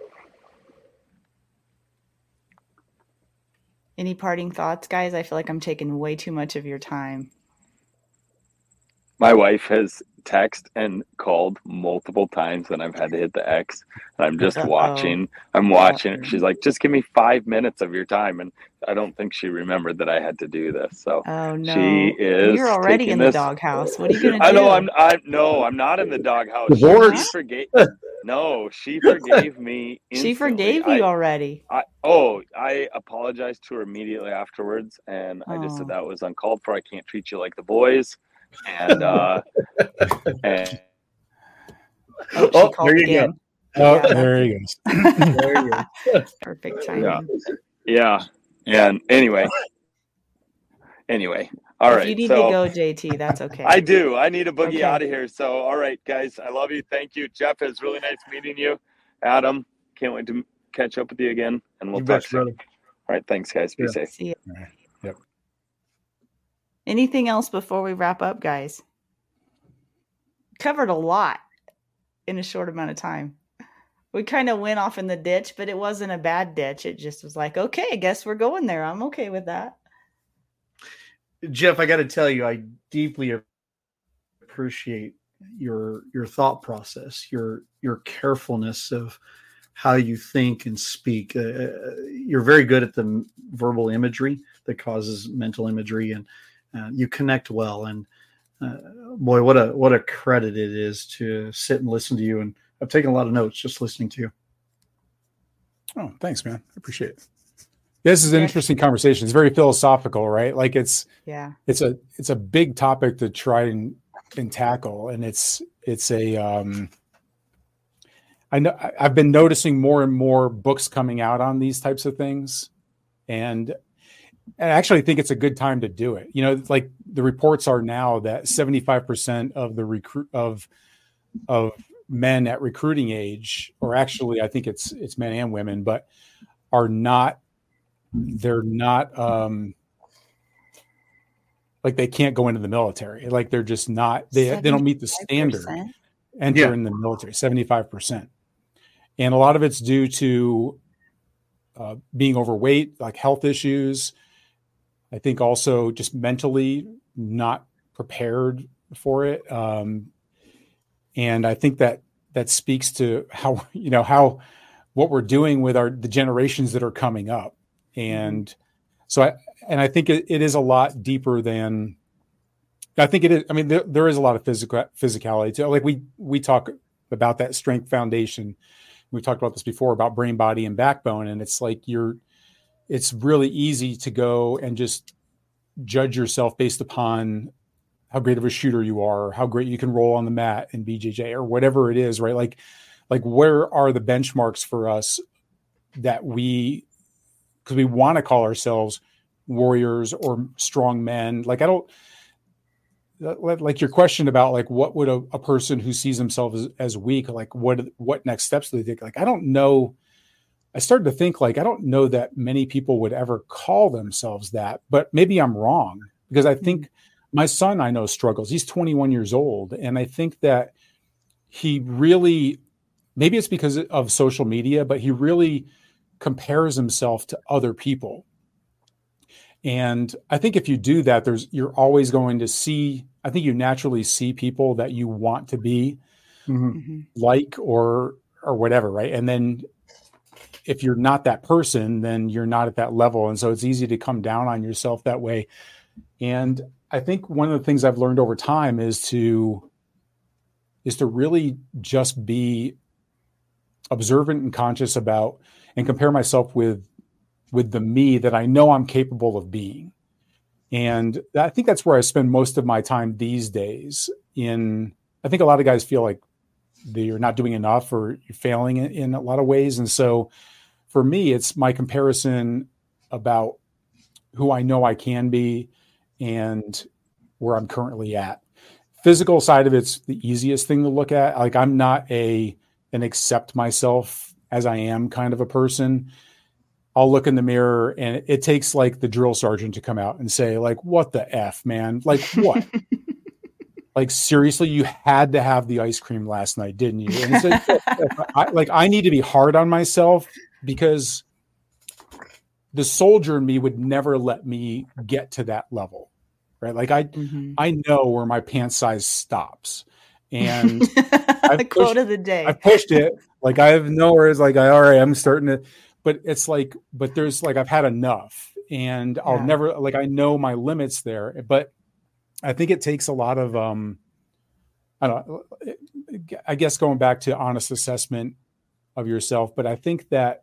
Any parting thoughts, guys? I feel like I'm taking way too much of your time. My wife has texted and called multiple times and I've had to hit the X. And I'm just Uh-oh. watching. I'm watching. Uh-oh. She's like, just give me five minutes of your time. And I don't think she remembered that I had to do this. So Oh no! she is You're already taking in the this- doghouse. What are you gonna do? I know I'm I no, I'm not in the doghouse. She, Divorce. she forgave No, she forgave me instantly. She forgave I, you already. I oh, I apologized to her immediately afterwards and I just Oh. said that was uncalled for. I can't treat you like the boys. And uh and Oh, she Oh, called there you again. Oh, Yeah. there he goes. There you go. Perfect timing. Yeah. yeah. And anyway. Anyway. All if right. you need so to go, J T, that's okay. I do. I need a boogie Okay. out of here. So, all right, guys. I love you. Thank you. Jeff, it's really nice meeting you. Adam, can't wait to catch up with you again. And we'll You talk bet, soon. brother. All right. Thanks, guys. Be Yeah. safe. See ya. Yep. Anything else before we wrap up, guys? Covered a lot in a short amount of time. We kind of went off in the ditch, but it wasn't a bad ditch. It just was like, okay, I guess we're going there. I'm okay with that. Jeff, I got to tell you, I deeply appreciate your your thought process, your your carefulness of how you think and speak. Uh, you're very good at the verbal imagery that causes mental imagery, and uh, you connect well. And uh, boy, what a what a credit it is to sit and listen to you. And I've taken a lot of notes just listening to you. Oh, thanks, man. I appreciate it. This is an Yeah. interesting conversation. It's very philosophical, right? Like it's Yeah. it's a it's a big topic to try and, and tackle, and it's it's a um I know I've been noticing more and more books coming out on these types of things. And I actually think it's a good time to do it. You know, like the reports are now that seventy-five percent of the recruit of, of men at recruiting age, or actually I think it's, it's men and women, but are not, they're not, um, like they can't go into the military. Like they're just not, they, they don't meet the standard, enter yeah. in the military, seventy-five percent. And a lot of it's due to uh, being overweight, like health issues. I think also just mentally not prepared for it. Um, and I think that that speaks to how, you know, how, what we're doing with our, the generations that are coming up. And so I, and I think it, it is a lot deeper than, I think it is. I mean, there, there is a lot of physical physicality too. Like we, we talk about that strength foundation. We talked about this before about brain, body, and backbone. And it's like, you're, it's really easy to go and just judge yourself based upon how great of a shooter you are, or how great you can roll on the mat in B J J or whatever it is, right? Like, like where are the benchmarks for us that we, because we want to call ourselves warriors or strong men. Like, I don't, like your question about like, what would a, a person who sees themselves as, as weak, like what, what next steps do they take? Like, I don't know. I started to think like, I don't know that many people would ever call themselves that, but maybe I'm wrong, because I think my son, I know, struggles. He's twenty-one years old. And I think that he really, maybe it's because of social media, but he really compares himself to other people. And I think if you do that, there's, you're always going to see, I think you naturally see people that you want to be mm-hmm. like, or, or whatever. Right. And then if you're not that person, then you're not at that level. And so it's easy to come down on yourself that way. And I think one of the things I've learned over time is to, is to really just be observant and conscious about, and compare myself with, with the me that I know I'm capable of being. And I think that's where I spend most of my time these days. In, I think a lot of guys feel like you're not doing enough, or you're failing in, in a lot of ways. And so for me, it's my comparison about who I know I can be and where I'm currently at. Physical side of it's the easiest thing to look at. Like, I'm not a, an accept myself as I am kind of a person. I'll look in the mirror and it, it takes like the drill sergeant to come out and say like, what the F, man? Like what? Like, seriously, you had to have the ice cream last night, didn't you? And it's like, I, like, I need to be hard on myself, because the soldier in me would never let me get to that level, right? Like I, mm-hmm. I know where my pant size stops, and I've the quote pushed, of the day. I've pushed it. Like, I have nowhere. It's like, I, all right, I'm starting to, but it's like, but there's like, I've had enough, and I'll yeah. never, like, I know my limits there, but I think it takes a lot of, um, I don't know, I guess going back to honest assessment of yourself, but I think that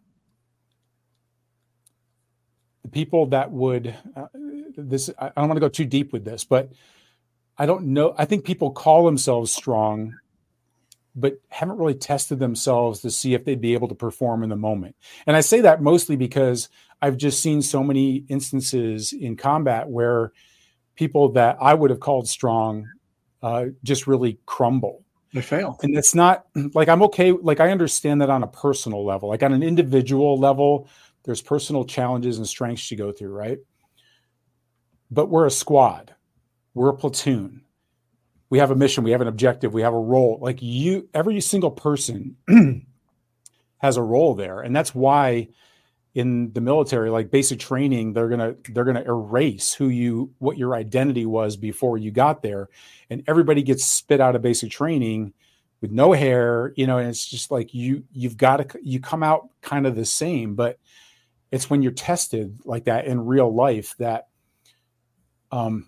the people that would, uh, this, I don't want to go too deep with this, but I don't know. I think people call themselves strong, but haven't really tested themselves to see if they'd be able to perform in the moment. And I say that mostly because I've just seen so many instances in combat where people that I would have called strong uh, just really crumble. They fail. And it's not like, I'm okay. Like, I understand that on a personal level, like on an individual level, there's personal challenges and strengths you go through, right? But we're a squad. We're a platoon. We have a mission. We have an objective. We have a role. Like, you, every single person has a role there. And that's why in the military, like basic training, they're going to, they're going to erase who you, what your identity was before you got there. And everybody gets spit out of basic training with no hair, you know, and it's just like, you, you've got to, you come out kind of the same, but it's when you're tested like that in real life that, um,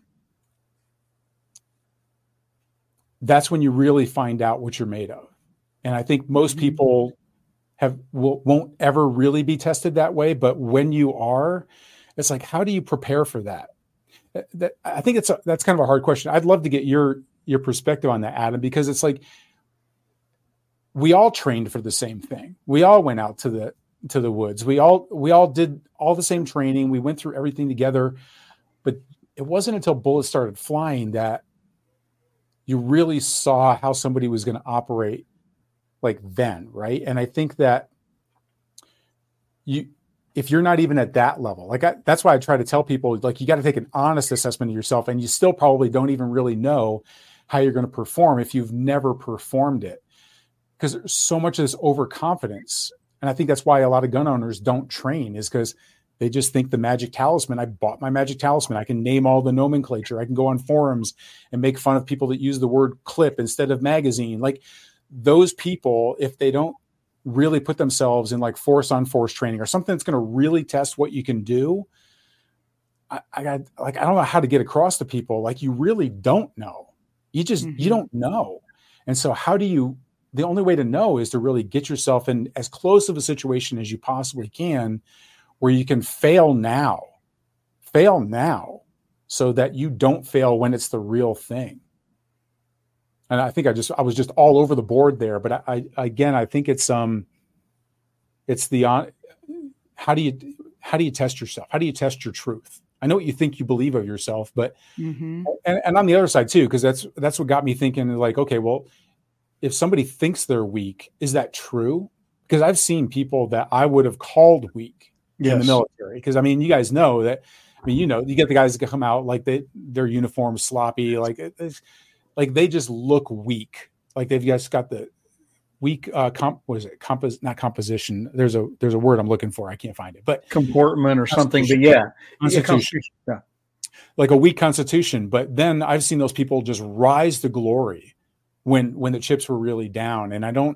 that's when you really find out what you're made of. And I think most people have will, won't ever really be tested that way. But when you are, it's like, how do you prepare for that? That, I think it's a, that's kind of a hard question. I'd love to get your your perspective on that, Adam, because it's like, we all trained for the same thing. We all went out to the to the woods. We all we all did all the same training. We went through everything together. But it wasn't until bullets started flying that you really saw how somebody was going to operate like then, right? And I think that you, if you're not even at that level, like I, that's why I try to tell people, like, you got to take an honest assessment of yourself, and you still probably don't even really know how you're going to perform if you've never performed it, because there's so much of this overconfidence. And I think that's why a lot of gun owners don't train, is because they just think the magic talisman, I bought my magic talisman, I can name all the nomenclature, I can go on forums and make fun of people that use the word clip instead of magazine. Like, those people, if they don't really put themselves in like force on force training or something that's going to really test what you can do, I, I got like, I don't know how to get across to people. Like, you really don't know. You just, mm-hmm. you don't know. And so how do you, the only way to know is to really get yourself in as close of a situation as you possibly can, where you can fail now, fail now so that you don't fail when it's the real thing. And I think I just, I was just all over the board there, but I, I again, I think it's, um, it's the, uh, how do you, how do you test yourself? How do you test your truth? I know what you think you believe of yourself, but, mm-hmm. and, and on the other side too, because that's, that's what got me thinking, like, okay, well, if somebody thinks they're weak, is that true? Because I've seen people that I would have called weak yes. in the military. Because I mean, you guys know that, I mean, you know, you get the guys that come out like they, their uniform sloppy, like it's, like they just look weak. Like they've just got the weak, uh, comp, what is it? Compos, not composition. There's a, there's a word I'm looking for. I can't find it, but comportment or something. But yeah, constitution. Yeah, like a weak constitution. But then I've seen those people just rise to glory when, when the chips were really down. And I don't,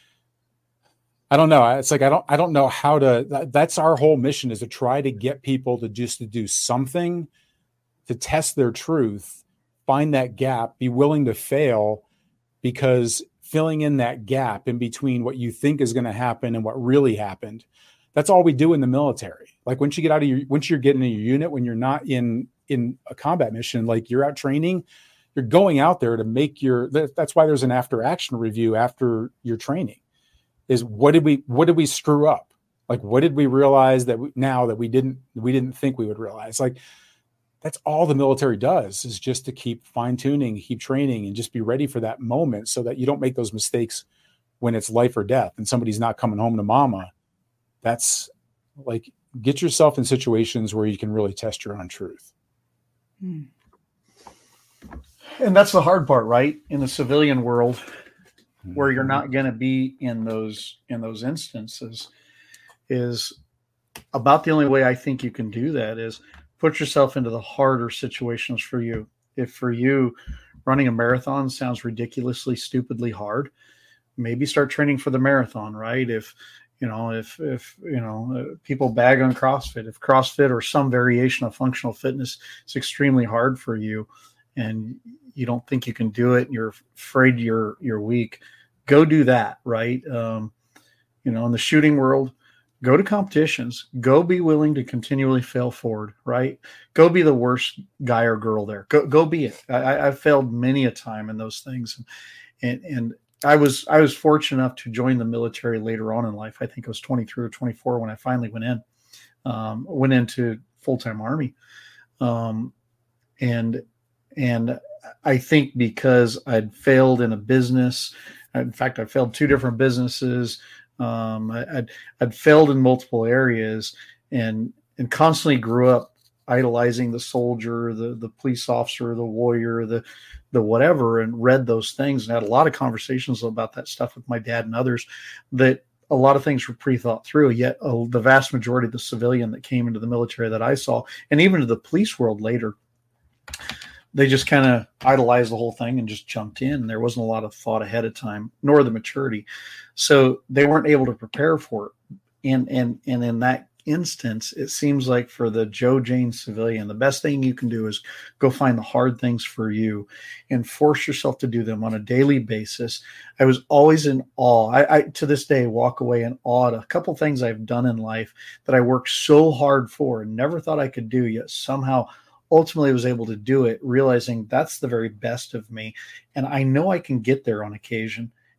I don't know. It's like, I don't, I don't know how to, that, that's our whole mission, is to try to get people to just to do something to test their truth, find that gap, be willing to fail, because filling in that gap in between what you think is going to happen and what really happened, that's all we do in the military. Like once you get out of your, once you're getting in your unit, when you're not in, in a combat mission, like you're out training, you're going out there to make your, that's why there's an after action review after your training, is what did we, what did we screw up? Like, what did we realize that we, now that we didn't, we didn't think we would realize? Like, that's all the military does, is just to keep fine tuning, keep training, and just be ready for that moment so that you don't make those mistakes when it's life or death and somebody's not coming home to mama. That's like, get yourself in situations where you can really test your own truth. Hmm. And that's the hard part, right? In the civilian world, mm-hmm. where you're not going to be in those, in those instances, is about the only way I think you can do that is put yourself into the harder situations for you. If for you, running a marathon sounds ridiculously, stupidly hard, maybe start training for the marathon, right? If, you know, if, if, you know, uh, people bag on CrossFit, if CrossFit or some variation of functional fitness is extremely hard for you and you don't think you can do it, and you're afraid you're, you're weak, go do that. Right. Um, you know, in the shooting world, go to competitions, go be willing to continually fail forward, right? Go be the worst guy or girl there. Go, go be it. I, I failed many a time in those things. And, and I was, I was fortunate enough to join the military later on in life. I think I was twenty-three or twenty-four when I finally went in, um, went into full-time Army. Um, and, and I think because I'd failed in a business, in fact, I failed two different businesses. Um, I, I'd, I'd failed in multiple areas, and, and constantly grew up idolizing the soldier, the, the police officer, the warrior, the, the whatever, and read those things and had a lot of conversations about that stuff with my dad and others, that a lot of things were pre-thought through. Yet uh, the vast majority of the civilian that came into the military that I saw, and even to the police world later, they just kind of idolized the whole thing and just jumped in. There wasn't a lot of thought ahead of time, nor the maturity. So they weren't able to prepare for it. And, and, and in that instance, it seems like for the Joe Jane civilian, the best thing you can do is go find the hard things for you and force yourself to do them on a daily basis. I was always in awe. I, I to this day walk away in awe at a couple things I've done in life that I worked so hard for and never thought I could do, yet somehow ultimately was able to do it, realizing that's the very best of me. And I know I can get there on occasion.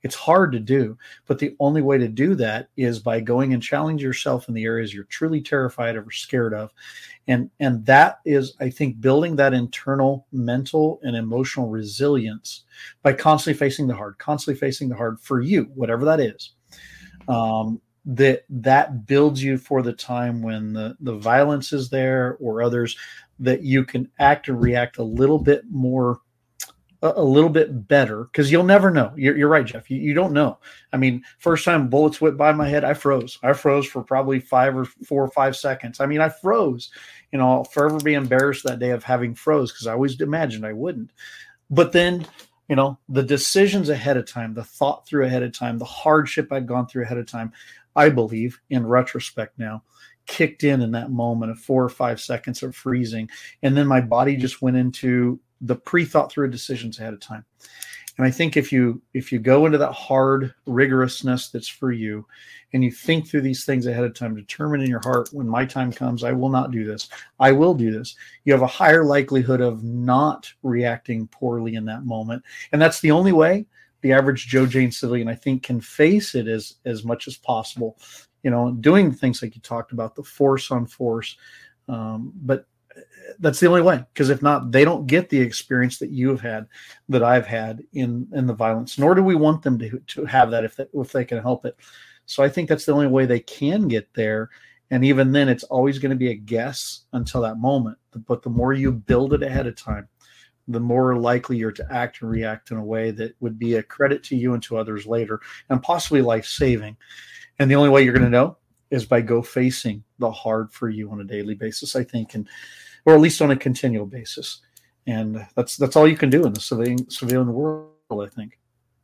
It's hard to do, but the only way to do that is by going and challenge yourself in the areas you're truly terrified of or scared of. And, and that is, I think, building that internal mental and emotional resilience by constantly facing the hard, constantly facing the hard for you, whatever that is. Um, that that builds you for the time when the, the violence is there or others, that you can act and react a little bit more, a, a little bit better, because you'll never know. You're, you're right, Jeff. You, you don't know. I mean, first time bullets whipped by my head, I froze. I froze for probably five or four or five seconds. I mean, I froze. You know, I'll forever be embarrassed that day of having froze, because I always imagined I wouldn't. But then, you know, the decisions ahead of time, the thought through ahead of time, the hardship I'd gone through ahead of time, I believe in retrospect now, kicked in in that moment of four or five seconds of freezing. And then my body just went into the pre-thought through decisions ahead of time. And I think if you if you go into that hard rigorousness that's for you, and you think through these things ahead of time, determine in your heart, when my time comes, I will not do this. I will do this. You have a higher likelihood of not reacting poorly in that moment. And that's the only way the average Joe Jane civilian, I think, can face it as, as much as possible. You know, doing things like you talked about, the force on force. Um, but that's the only way, because if not, they don't get the experience that you have had, that I've had in, in the violence, nor do we want them to, to have that if they, if they can help it. So I think that's the only way they can get there. And even then, it's always going to be a guess until that moment. But the more you build it ahead of time, the more likely you're to act and react in a way that would be a credit to you and to others later, and possibly life-saving. And the only way you're going to know is by go facing the hard for you on a daily basis, I think, and or at least on a continual basis. And that's that's all you can do in the civilian civilian world, I think.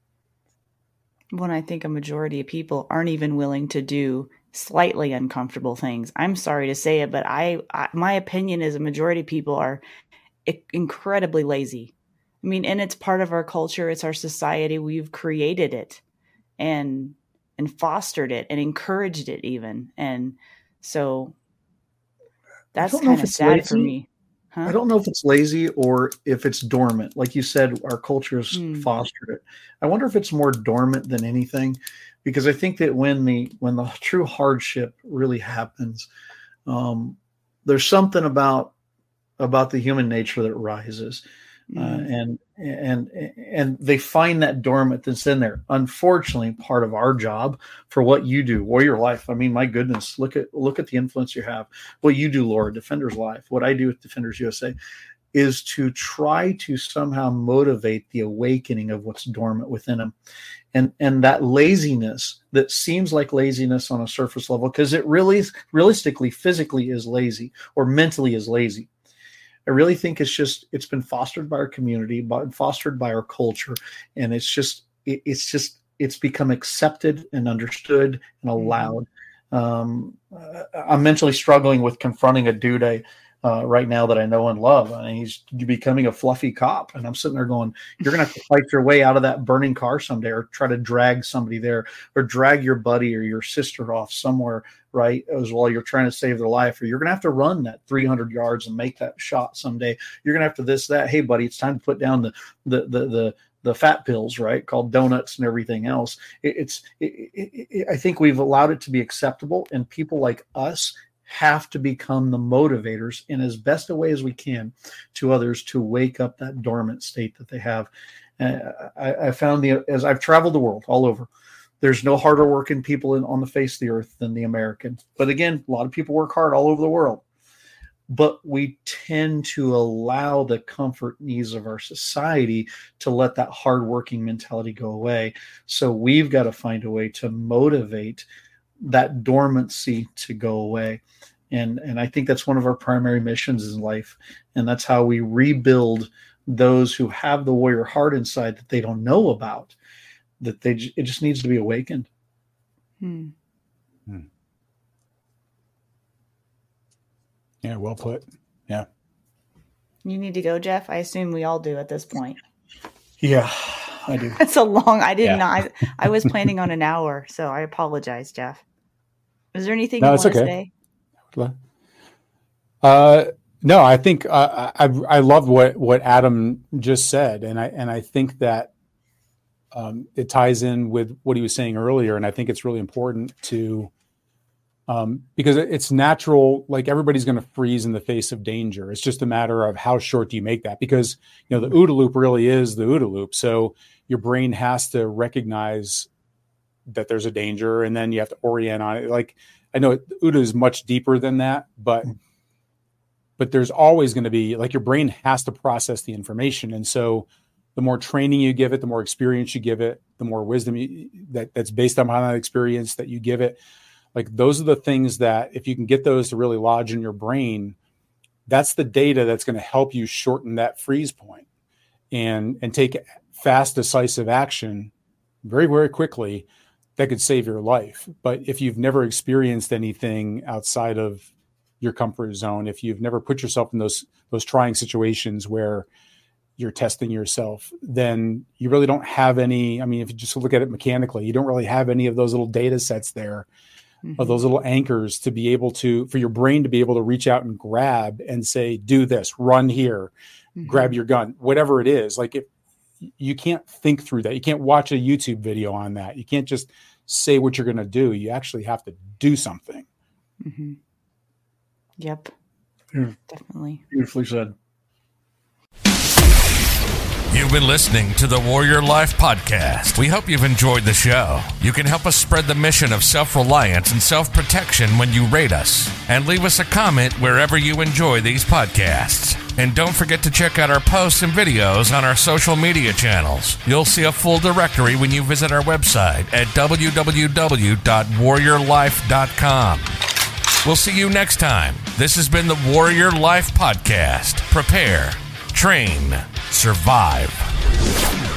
When I think a majority of people aren't even willing to do slightly uncomfortable things. I'm sorry to say it, but I, I my opinion is a majority of people are incredibly lazy. I mean, and it's part of our culture. It's our society. We've created it and and fostered it and encouraged it even. And so that's kind of sad lazy. For me. Huh? I don't know if it's lazy or if it's dormant. Like you said, our culture has mm. fostered it. I wonder if it's more dormant than anything, because I think that when the when the true hardship really happens, um, there's something about about the human nature that rises, mm. uh, and and and they find that dormant that's in there. Unfortunately, part of our job for what you do, Warrior Life. I mean, my goodness, look at look at the influence you have. What you do, Laura, Defenders Life. What I do with Defenders U S A is to try to somehow motivate the awakening of what's dormant within them. And and that laziness that seems like laziness on a surface level, because it really, realistically, physically is lazy, or mentally is lazy. I really think it's just, it's been fostered by our community, but fostered by our culture. And it's just, it, it's just, it's become accepted and understood and allowed. Um, I'm mentally struggling with confronting a dude I, Uh, right now that I know and love, and he's becoming a fluffy cop. And I'm sitting there going, you're going to have to fight your way out of that burning car someday, or try to drag somebody there, or drag your buddy or your sister off somewhere, right, as while you're trying to save their life, or you're going to have to run that three hundred yards and make that shot someday. You're going to have to this, that. Hey, buddy, it's time to put down the, the, the, the, the fat pills, right, called donuts and everything else. It, it's, it, it, it, I think we've allowed it to be acceptable, and people like us have to become the motivators in as best a way as we can to others to wake up that dormant state that they have. Uh, I, I found the, as I've traveled the world all over, there's no harder working people in, on the face of the earth than the American. But again, a lot of people work hard all over the world, but we tend to allow the comfort needs of our society to let that hardworking mentality go away. So we've got to find a way to motivate that dormancy to go away. And, and I think that's one of our primary missions in life. And that's how we rebuild those who have the warrior heart inside that they don't know about, that they, it just needs to be awakened. Hmm. Hmm. Yeah. Well put. Yeah. You need to go, Jeff. I assume we all do at this point. Yeah, I do. That's a long, I did Yeah. not, I, I was planning on an hour. So I apologize, Jeff. Is there anything No, you it's want to okay. say? Uh, no, I think uh, I I love what what Adam just said, and I and I think that um, it ties in with what he was saying earlier. And I think it's really important to, um, because it's natural, like everybody's going to freeze in the face of danger. It's just a matter of how short do you make that? Because, you know, the OODA loop really is the OODA loop. So your brain has to recognize that there's a danger, and then you have to orient on it. Like, I know OODA is much deeper than that, but but there's always going to be, like, your brain has to process the information. And so the more training you give it, the more experience you give it, the more wisdom you, that that's based on that experience that you give it. Like, those are the things that if you can get those to really lodge in your brain, that's the data that's going to help you shorten that freeze point and and take fast, decisive action very, very quickly that could save your life. But if you've never experienced anything outside of your comfort zone, if you've never put yourself in those those trying situations where you're testing yourself, then you really don't have any. I mean, if you just look at it mechanically, you don't really have any of those little data sets there, mm-hmm. of those little anchors to be able to, for your brain to be able to reach out and grab and say, do this, run here, mm-hmm. grab your gun, whatever it is. Like, if you can't think through that, you can't watch a YouTube video on that. You can't just say what you're going to do. You actually have to do something. Mm-hmm. Yep. Yeah. Definitely. Beautifully said. You've been listening to the Warrior Life Podcast. We hope you've enjoyed the show. You can help us spread the mission of self-reliance and self-protection when you rate us and leave us a comment wherever you enjoy these podcasts. And don't forget to check out our posts and videos on our social media channels. You'll see a full directory when you visit our website at w w w dot warrior life dot com. We'll see you next time. This has been the Warrior Life Podcast. Prepare, train, survive.